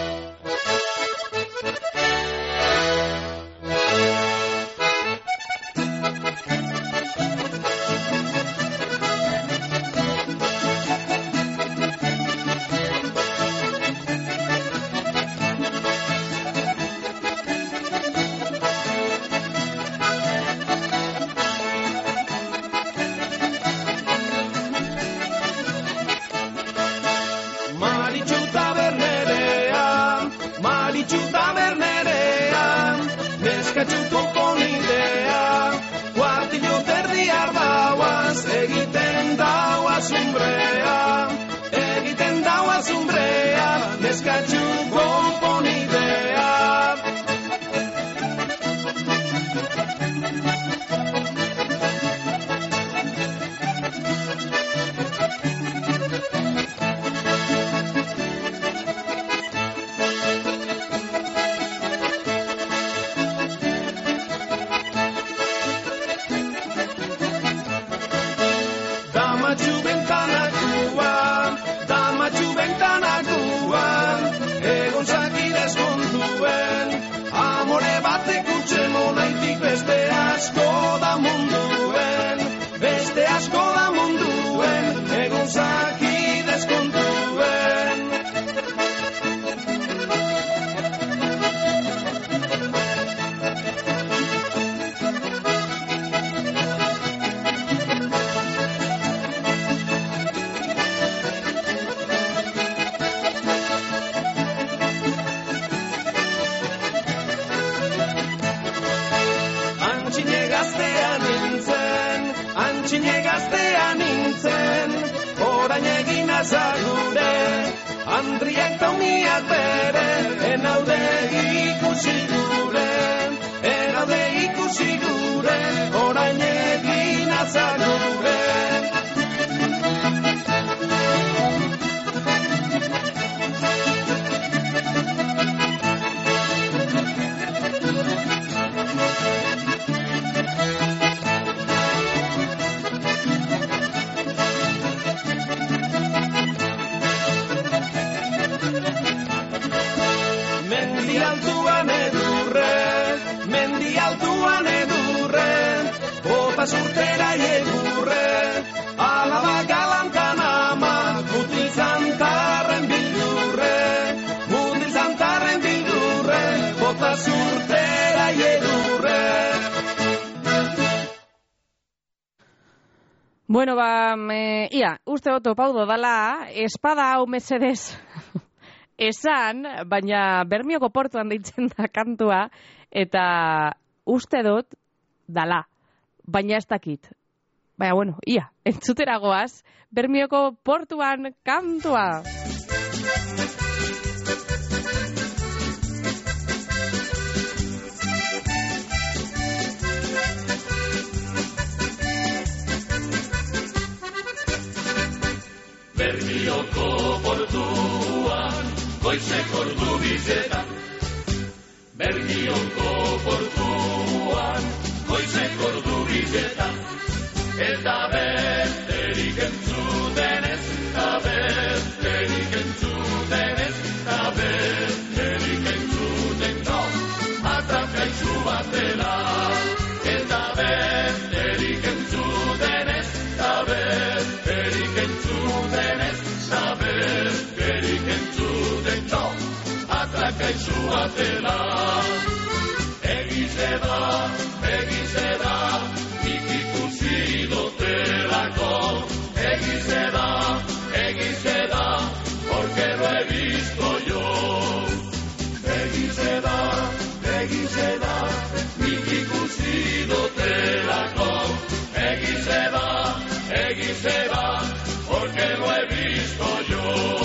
Egiten daua zumbrea, egiten daua zumbrea, neskatxu konponidea. Beste asko da munduen, beste asko da munduen, egun zaki deskontuen. Antxine gaztea nintzen, orain egin azagure, Andriak taumiak bere, enaude ikusi gure, enaude ikusi gure, orain egin azagure. Surtera egurre, alaba galantan ama, mutil zantarren bildurre, mutil zantarren bildurre, bota surtera egurre. Bueno, ba, me, ia, uste oto paudo dala, espada hau mesedez esan, baina Bermioko portuan deitzen da kantua, eta uste dut dala. Baina ez dakit. Baina, bueno, ia, entzutera goaz, Bermioko portuan kantua. Bermioko portuan, goizeko ordu bizetan. Bermioko portuan, goizeko ordu bizetan. Eta besterik entzuten ez, eta besterik entzuten ez, eta besterik entzuten no, atrakaitzu batela. Eta besterik entzuten ez, eta besterik entzuten ez, eta besterik entzuten no, atrakaitzu batela. Egize da, egize da, ikikusi dotelako. Egize da, egize da, porque lo he visto yo. Egize da, egize da, nik ikusi dutelako. Egize da, egize da, porque lo he visto yo.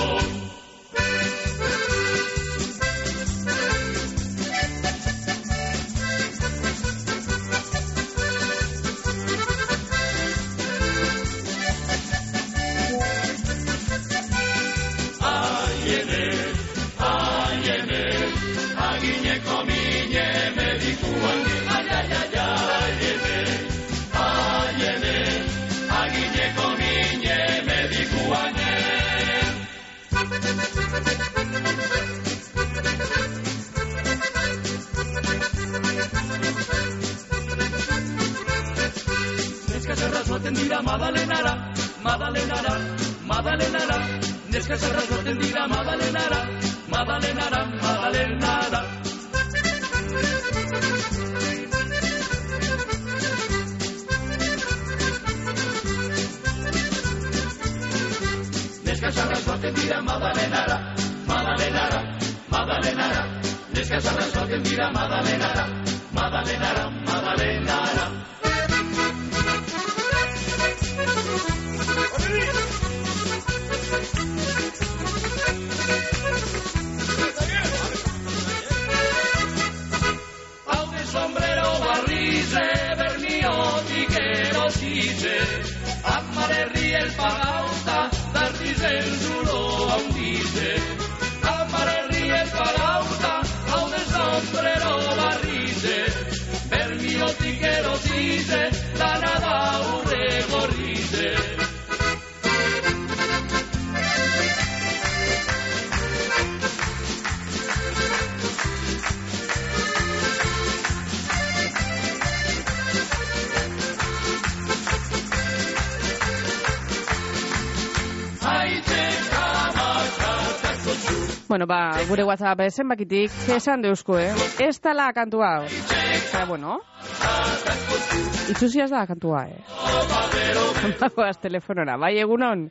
Zoten dira Madalenara, Madalenara, Madalenara. Neska zarra zoten dira Madalenara, Madalenara, Madalenara. Neska zarra zoten dira Madalenara, Madalenara, Madalenara. Neska zarra zoten dira Madalenara, Madalenara, Madalenara. Sombrero barrize, berniotik erosize, Amarerri el pagauta, dartizen zulo haundize. Amarerri el pagauta, hau de sombrero barrize, berniotik erosize, dana da urre gorrize. Bueno, ba, gure WhatsApp zenbakitik esan deuzko, eh? Ez tala kantua, eh? Bueno, itxusiaz da kantua, eh? Bagoaz telefonora, bai, egunon?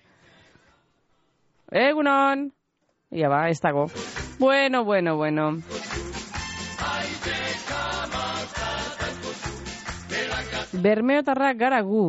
Egunon? Ia ba, ez dago. Bueno, bueno, bueno. Bermeotarrak gara gu.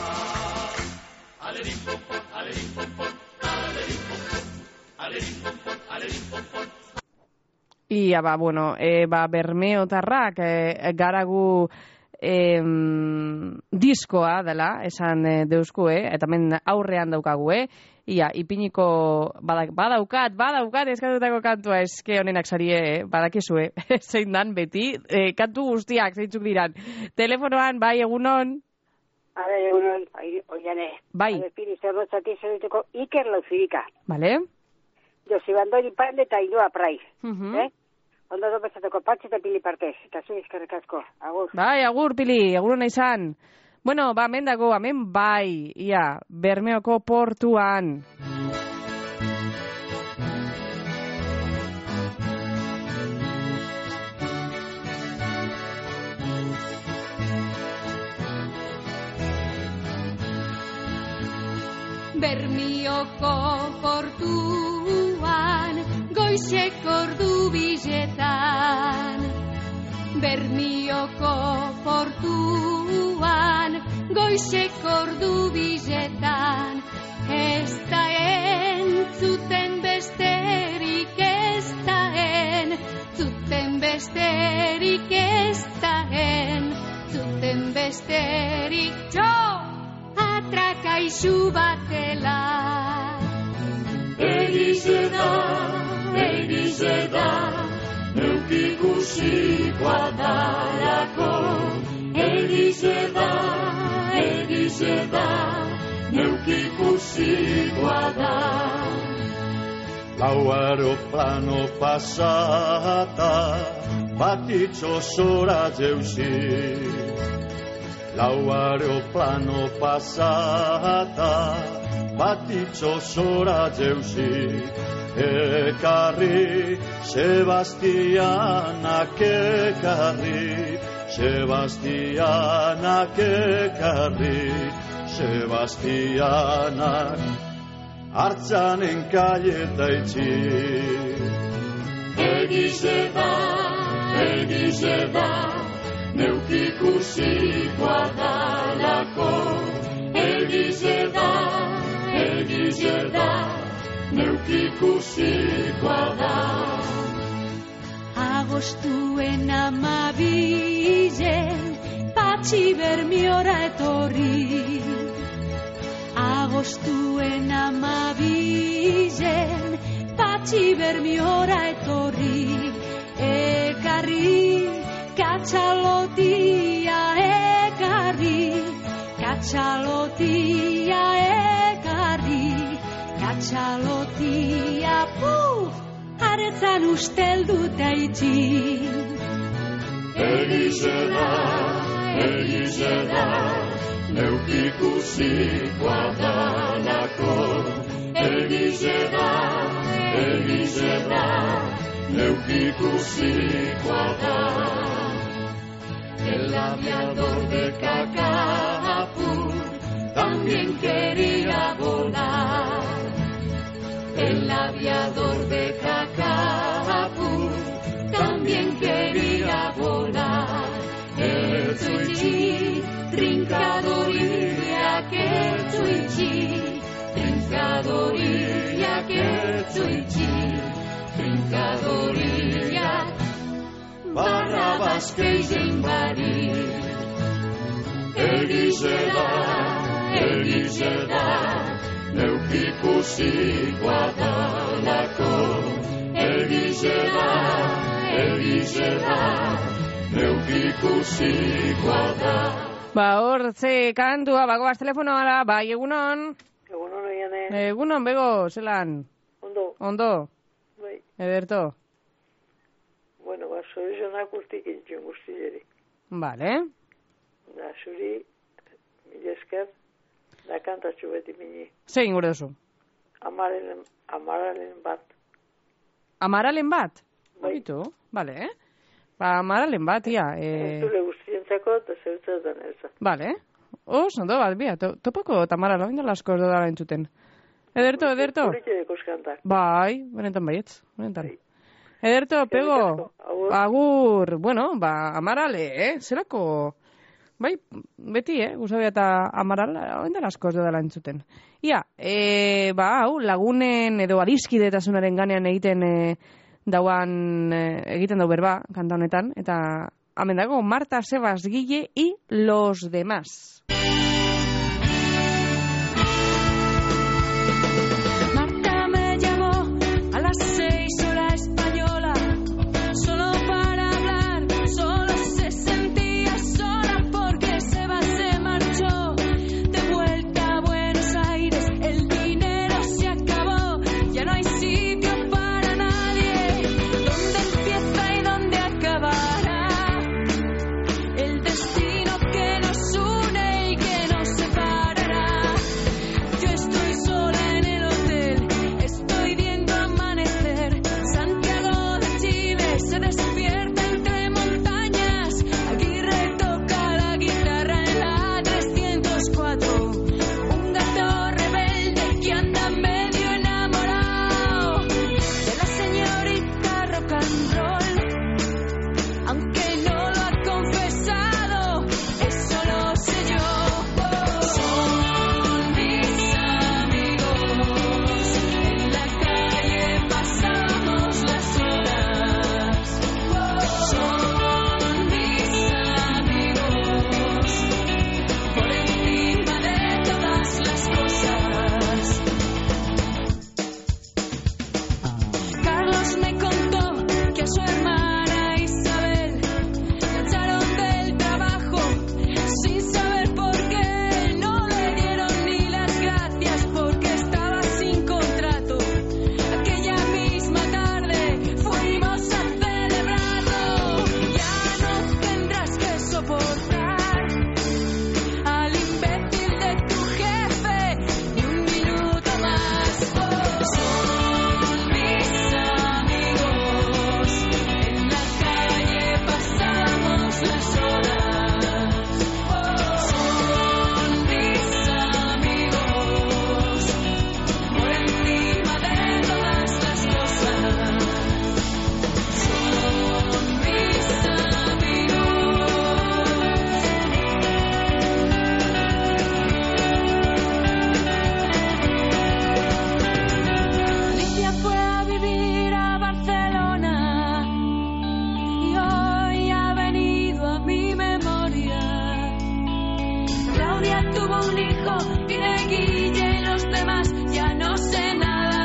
Ia, ba, bueno, e, ba, bermeotarrak e, garagu e, diskoa dela, esan e, deuzku, eh? Eta men aurrean daukagu, eh? Ia, ipiniko badak, badaukat, badaukat eskatutako kantua eske honenak sarie, eh? Badakizue, zein dan beti, e, kantu guztiak zeintzuk diran. Telefonoan, bai, egunon? Ara, egunon, oiane. Bai. Piri, zer notzati zer Iker Lauzirika. Vale. Josibandori Pande eta Ainhoa Prai. Uh -huh. eh? Ondo dopezateko patxe eta pili partez. Eta zu eskerrik asko. Agur. Bai, agur, pili. Agur izan. Bueno, ba, hemen dago, hemen bai. Ia, Bermeoko portuan. Bermioko portuan, goizeko ordu biletan. Bermioko portuan, goizeko ordu biletan. Ez da entzuten besterik, ez da entzuten besterik, ez da entzuten besterik. Jo! Atrakaizu batela. Egize da, egize da, neuk ikusikoa darako. Egize da, egize da, neuk ikusikoa da. Lau aeroplano pasata, bat itxosora jeuzi. Lau aeroplano pasata, bat itxosora jeuzi. Ekarri, Sebastianak ekarri, Sebastianak ekarri, Sebastianak hartzanen kaieta itxi. Egize da, egize egize da, neuk ikusikoa dalako. Egize da, egize da, neuk ikusikoa da. Agostuen amabilen, patxi bermiora etorri. Agostuen amabilen, patxi bermiora etorri. Ekarri, katxalotia ekarri, katxalotia ekarri, katxalotia puf, aretzan ustelduta itxi. Egize da, egize da, neuk ikusikoa dalako. Egize da, egize da, neuk ikusikoa da. El aviador de Cacapur también quería volar. El aviador de Cacapur también quería volar. Etzuichi, trincadoriak etzuichi, trincadoriak etzuichi, trincadoriak Barrabas gehien bari. Egize da, egize da, neuk ikusikoa dalako. Egize da, egize da, neuk ikusikoa da. Ba, hor, ze kantua, bagoaz telefonoa, bai, egunon? Egunon, oiane. Egunon, bego, zelan? Ondo. Ondo? Bai. Ederto? Bueno, ba, zorionak urtik entzun guztileri. Vale. Da, zuri, mila esker, da kantatxu beti mini. Zein gure duzu? Amaralen, amaralen bat. Amaralen bat? Bai. Oitu, vale, eh? Ba, amaralen bat, ia. Eh... Zule guztientzako, eta zertzetan elza. Vale. Os, ondo, bat, bia, to, topako tamara, loin dala asko da entzuten. Ederto, ederto? Horite dekos kantak. Bai, benetan baietz, benetan. Bai. Ederto, pego, agur. agur, bueno, ba, amarale, eh, zerako, bai, beti, eh, guzabia eta amarale, oindela asko ez dela entzuten. Ia, e, ba, hau, lagunen edo adiskidetasunaren ganean egiten e, dauan, e, egiten dau berba, kanta honetan, eta hemen dago, Marta Sebas Guille y los demás. El destino que nos une y que nos un hijo y de Guille y los demás ya no sé nada.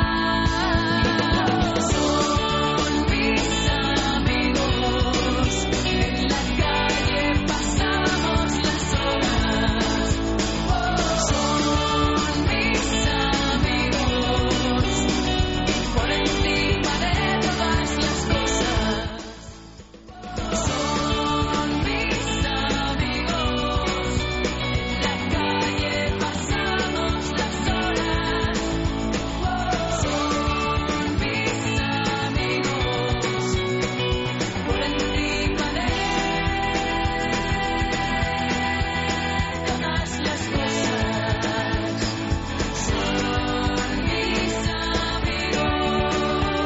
Son mis amigos, en la calle pasamos las horas. Son mis amigos, por encima de todas las cosas. Son mis amigos, en la calle pasamos las horas. Son mis amigos, por encima de todas las cosas. Son mis amigos.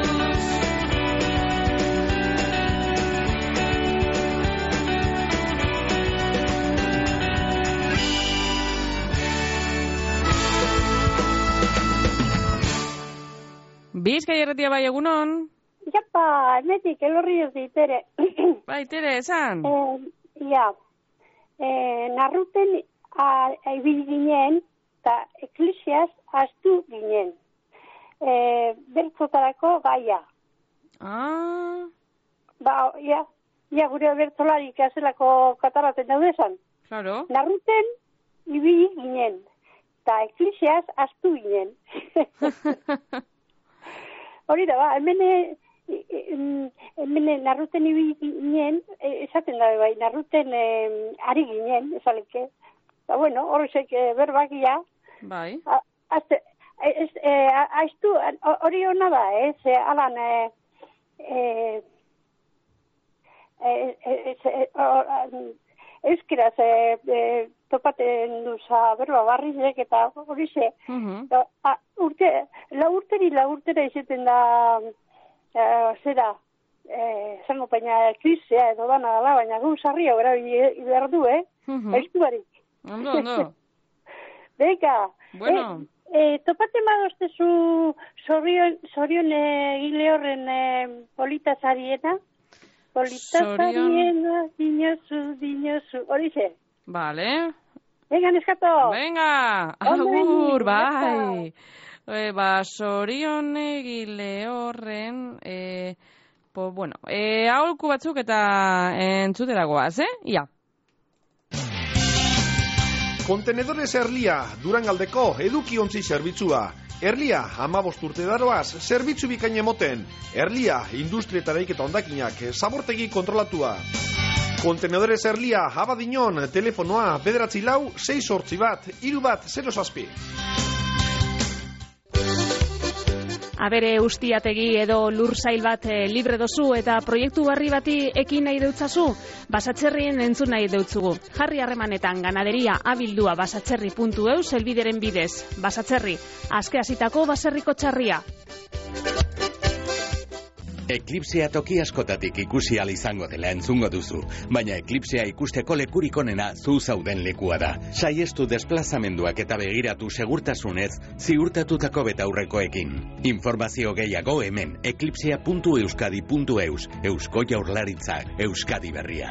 Bizkai erretia bai egunon? Japa, hemetik, elorri ez ditere. Bai, tere, esan? Eh, ja, eh, narruten ibili ginen, eta eklesiaz astu ginen. Eh, bertzotarako gaia. Ah. Ba, ja, ja, gure bertzolari ikaselako kataraten daudezan. Claro. Narruten ibili ginen, eta eklesiaz astu ginen. Hori da, ba, hemen, e, hemen narruten ibili ginen, e, esaten da, bai, narruten e, ari ginen, esaleke. Eta, bueno, horrezek e, berbakia. Bai. A, azte, ez, e, aiztu, hori hona da, ez, e, alan, e, e, e, e, e, euskaraz e, e, topaten duza berba barrizek eta hori ze. Uh-huh. Urte, la urteri, la urtera izaten da, e, zera, e, zango peina krizea edo dana dala, baina gu sarria gara behar du, eh? Uh-huh. Aiztu barik. Ondo, ondo. Beka, Bueno. e, e, topaten badoztezu zorion, zorion egile horren e, politazariena? Politazariena, dinosu, dinosu, hori ze. Vale. Venga, neskato. Venga, agur, bai. E, ba, sorion egile horren, e, po, bueno, e, aholku batzuk eta entzuteragoaz, eh? Ia. Kontenedores Erlia, Durangaldeko edukiontzi zerbitzua. Erlia, hamabost urte daroaz, zerbitzu bikain emoten. Erlia, industria eta eraiketa hondakinak, zabortegi kontrolatua. Kontenedores Erlia, Abadiñon, telefonoa, bederatzi lau, sei sortzi bat, hiru bat, zero zazpi. Abere ustiategi edo lursail bat e, libre dozu eta proiektu barri bati ekin nahi deutzazu, Basatzerrien entzun nahi deutzugu. Jarri harremanetan ganaderia abildua basatxerri puntu eus elbideren bidez. Basatzerri, aske hasitako baserriko txarria. Eklipsea toki askotatik ikusi ahal izango dela entzungo duzu, baina eklipsea ikusteko lekurik onena zu zauden lekua da. Saiestu desplazamenduak eta begiratu segurtasunez ziurtatutako betaurrekoekin. Informazio gehiago hemen eklipsea puntu euskadi puntu eus, Eusko Jaurlaritzak, Euskadi berria.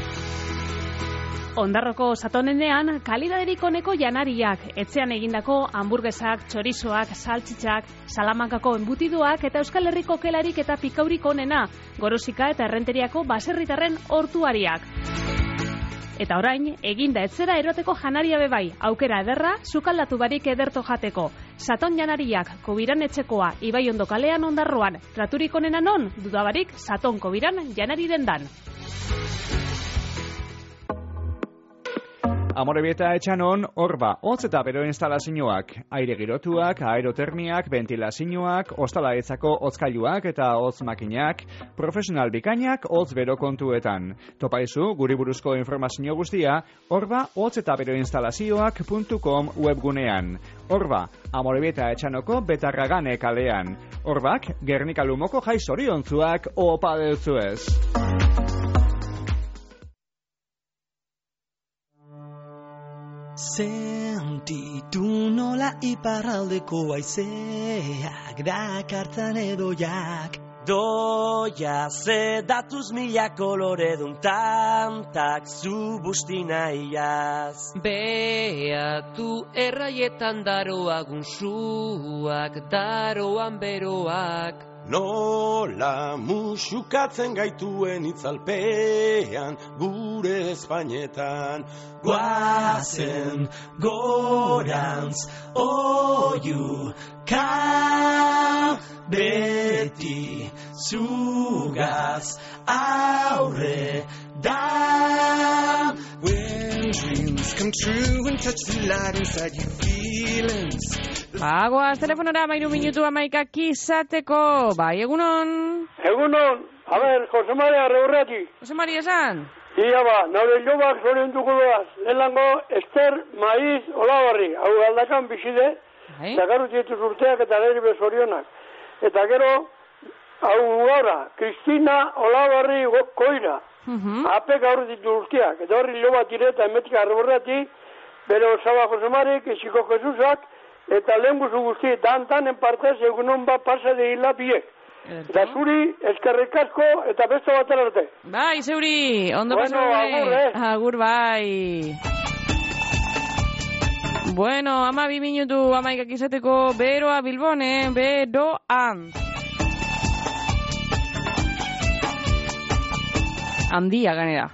Ondarroko satonenean, kalidaderik oneko janariak, etxean egindako hamburguesak, txorizoak, saltzitzak, Salamankako embutiduak eta Euskal Herriko kelarik eta pikaurik onena, Gorosika eta Errenteriako baserritarren hortuariak. Eta orain, eginda etzera eroteko janaria bebai, aukera ederra, sukaldatu barik ederto jateko. Saton janariak, Kobiran etxekoa, Ibaiondo kalean Ondarroan, traturik onena non, dudabarik, Saton Kobiran janari dendan. Amorebieta etxanon, orba, hotz eta bero instalazioak, aire girotuak, aerotermiak, ventilazioak, ostalaetzako hotzkailuak eta hotz makinak, profesional bikainak hotz bero kontuetan. Topaizu, guri buruzko informazio guztia, orba, hotz eta bero instalazioak puntu com webgunean. Orba, Amorebieta etxanoko Betarragane kalean. Orbak, Gernika Lumoko jai zoriontzuak opa deutzuez. Sentitu nola iparraldeko haizeak dakartzan edoiak Doia ze datuz mila kolore dun tantak zu bustina iaz. Beatu erraietan daroagun suak, daroan beroak. Nola musukatzen gaituen itzalpean gure Espainetan. Guazen gorantz oiu ka beti zugaz aurre da. When dreams come true and touch the light inside your feelings. Aguas, telefonora mairu minutu amaikak izateko. Bai, egunon? Egunon. A ver, Jose Maria Reurrati. Jose Maria esan? Ia ba, nore jobak zoren dugu doaz. Lehenango, Ester Maiz Olabarri. Hau aldakan bizide. Zakaru tietuz urteak eta geri bezorionak. Eta gero, hau gaura, Kristina Olabarri Koira. Apek aurre ditu urteak. Eta horri jobat direta emetik Reurrati. Bero Saba Jose Marik, Esiko Jesusak. Eta lehen guzu guzti, dan-tanen partez egunon bat pasa de hila biek. Eta zuri, eskerrik asko, eta beste bat arte. Bai, zeuri, ondo bueno, paso agur, eh? Agur, bai. Bueno, ama bi minutu amaikak izateko beroa Bilbone, beroan. Handia ganera.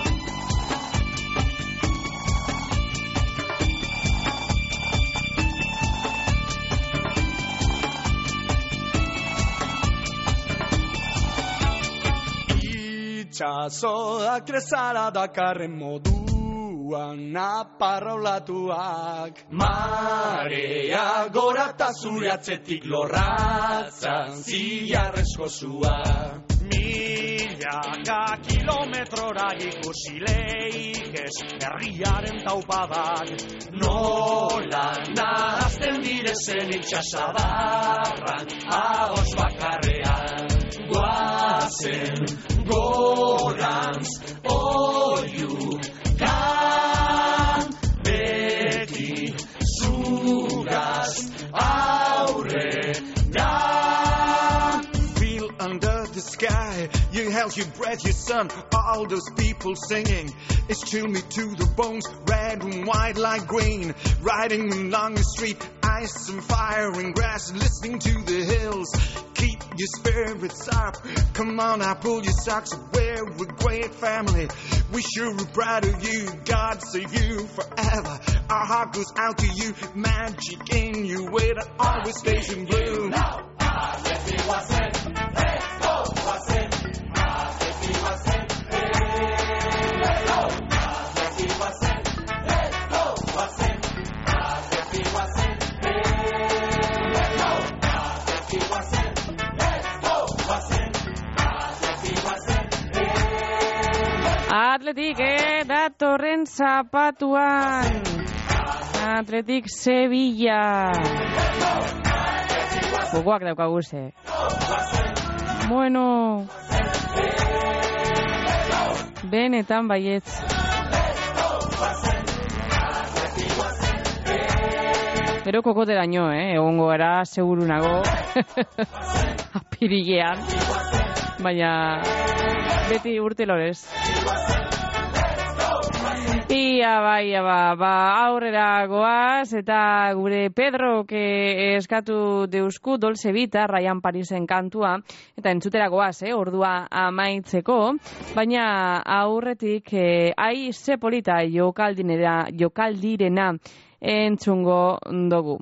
Itxasoak krezara dakarren moduan aparraulatuak. Marea gora eta zure atzetik lorratzan zilarrezko zua. Milaka kilometrora ikusi leikez herriaren taupadak. Nola nahazten direzen itxasadarran ahos bakarrean. Guazen gorantz oiu kan beti zugaz aurre da. Feel under the sky, you held your breath, your son, all those people singing. It's chilled me to the bones, red and white like green. Riding along the street, ice and fire and grass, listening to the hills. Keep your spirits up, come on now, pull your socks up, we're a great family. We sure are proud of you, God save you forever. Our heart goes out to you, magic in you, way that always stays in bloom. Now, ah, let's see what's in, let's go, what's in, ah, let's see what's in, hey, let's go, ah, let's see what's in, let's go, what's in, ah, let's see what's in, hey, let's go, ah, let's see what's in. Atletik, eh, datorren zapatuan. Atletik Sevilla. Gogoak daukagu ze. Bueno. Benetan baietz. Pero kokote daño, eh, egongo gara, seguru nago. Apirilean. Baina beti urte lorez. Ia ba, ia ba, ba, aurrera goaz, eta gure Pedro que eskatu deusku Dolce Vita, Ryan Parisen kantua, eta entzutera goaz, eh, ordua amaitzeko, baina aurretik, eh, ai ze polita jokaldinera, jokaldirena entzungo dugu.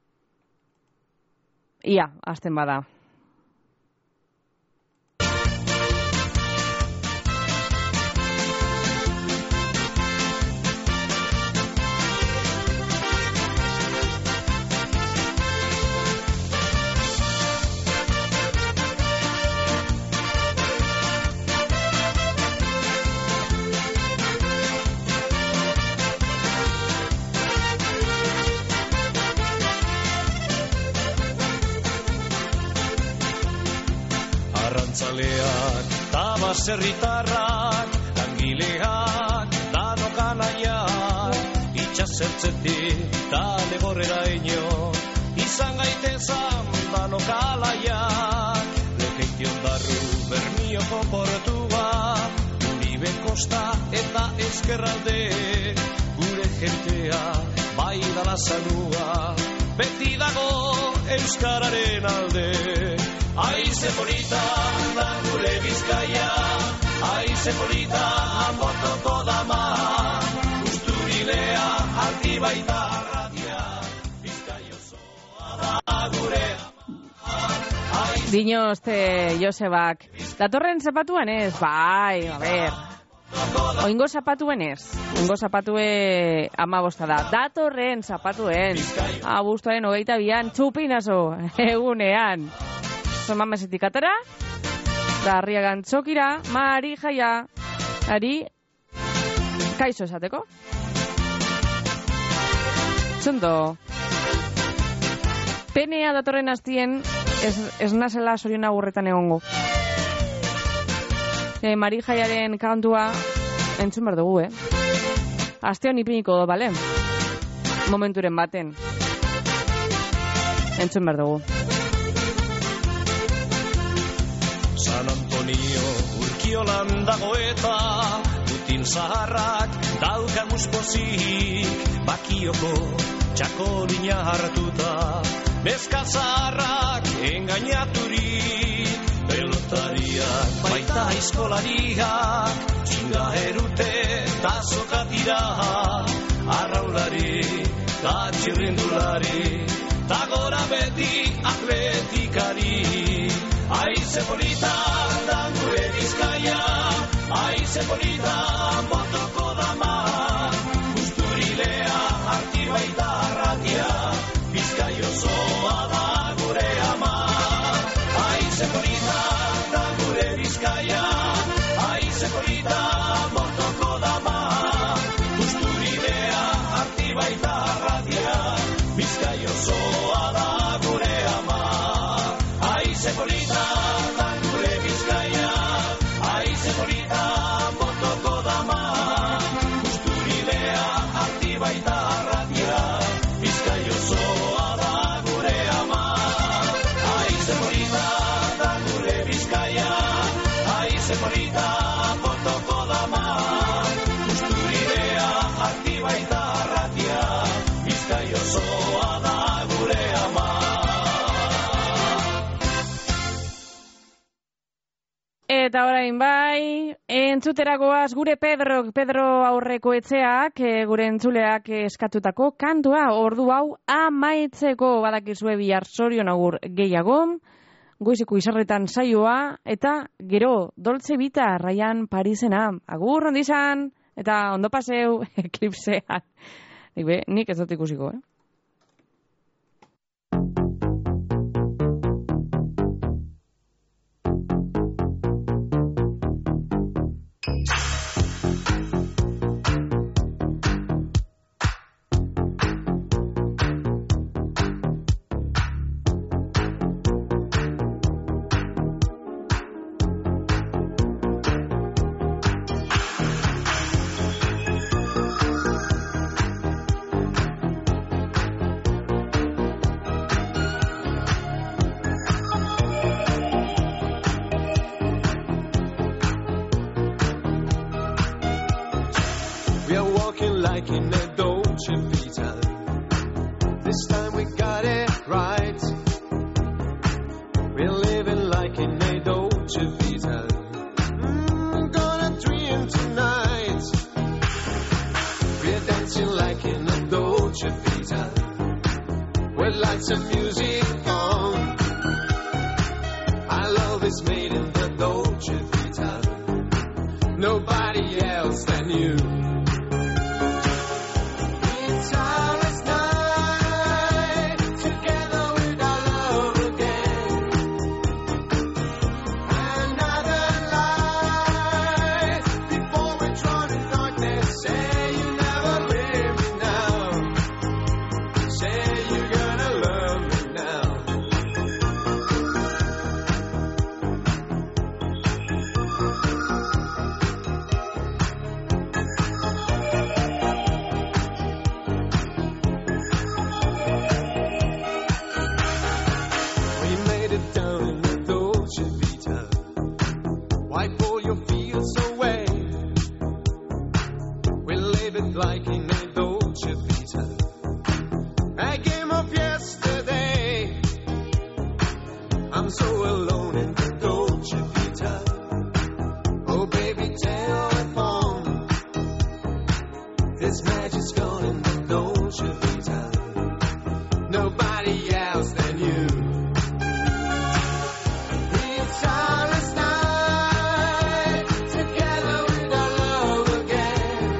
Ia, hasten bada. Arrantzaleak, tabaserritarrak, langileak, danokanaiak, itxasertzetik, tale gorrera ino, izan gaitezan danokalaiak, lekeition da kosta eta eskerralde, gure jentea bai dala zanua, beti dago euskararen alde. Aize polita da gure Bizkaia, aize polita botoko dama, Usturilea alti baita arratia, Bizkaia osoa da gure ama. Diñoste, Josebak, datorren zapatuan ez, bai, a ber, oingo zapatuen ez, oingo zapatue amabosta da, datorren zapatuen, abuztuaren hogeita bian, txupinazo, egunean, zoma mesetik atara, da Arriagan txokira, Mari jaia, ari, kaixo esateko. Txondo, penea datorren hastien, ez, ez nazela sorion agurretan egongo. E, Mari jaiaren kantua entzun behar dugu, eh? Aste honi piniko do, bale? Momenturen baten. Entzun behar dugu. San Antonio Urkiolan dago eta Putin zaharrak dauka muspozik, Bakioko txakolina hartuta, Neska zaharrak engainaturik, pelotariak baita eskolariak, txinga erute eta sokatira, arraulari eta txirrindulari, ta gora beti atletikari. Aize polita da gure Bizkaia, aize polita botoko dama, Usturilea arti baita arratia, Bizkaia osoa da gure ama. Aize polita da gure Bizkaia, aize polita botoko dama, Usturilea arti baita arratia, Bizkaia osoa da gure ama. Aize polita da gure Bizkaia, aize polita botoko dama, Usturilea arti baita arratia, Bizkaia osoa da gure ama. Aize polita da gure Bizkaia, aize polita botoko dama, Usturilea arti baita arratia, Bizkaia osoa da gure ama. Eta orain bai, entzuteragoaz gure Pedro, Pedro aurreko etxeak, e, gure entzuleak eskatutako kantua, ordu hau amaitzeko badakizue bihar sorion agur gehiago, goizeko izarretan saioa, eta gero, Dolce Vita, Ryan Parisena, agur ondizan, eta ondo paseu, eklipsean. Nik be, nik ez dut ikusiko, eh? In a Dolce Vita, this time we got it right. We're living like in a Dolce Vita. Mm, gonna dream tonight. We're dancing like in a Dolce Vita, with lights and music on. Our love is made in the Dolce Vita, nobody else than you. like in a Dolce Vita. I came up yesterday. I'm so alone in the Dolce Vita. Oh baby, telephone. This magic's gone in the Dolce Vita. Nobody else than you. It's our night together with our love again.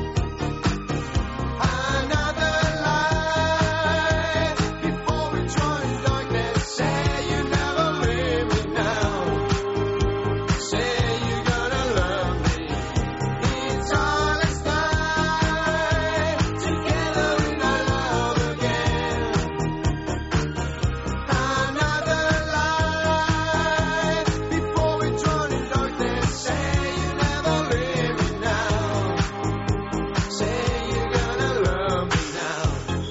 Another light before we join darkness. Say you never leave me now. Say you're gonna love me. It's our night together with our love again. Another light before we drown in darkness. Say you never leave me now. Say you're gonna love me now.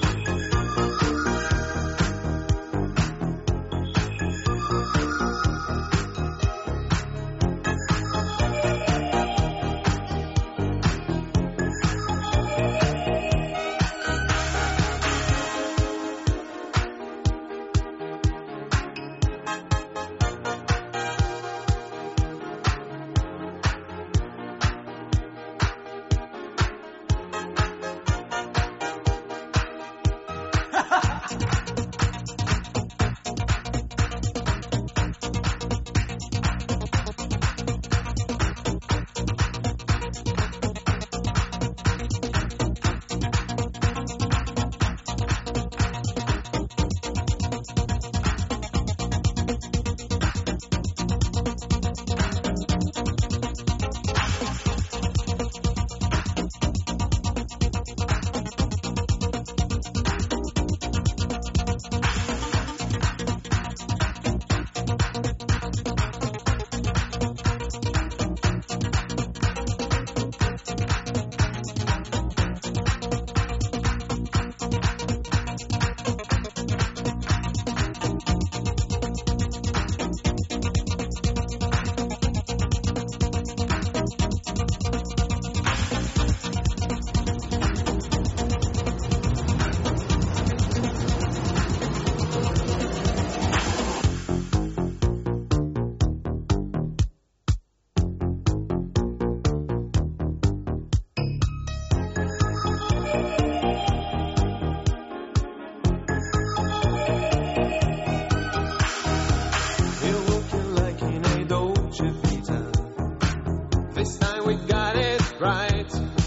You're looking like in a Dolce Vita. This time we got it right.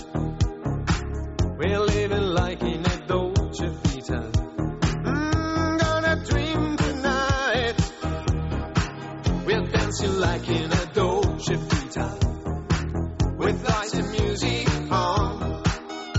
We're living like in a Dolce Vita. Mm, gonna dream tonight. We're dancing like in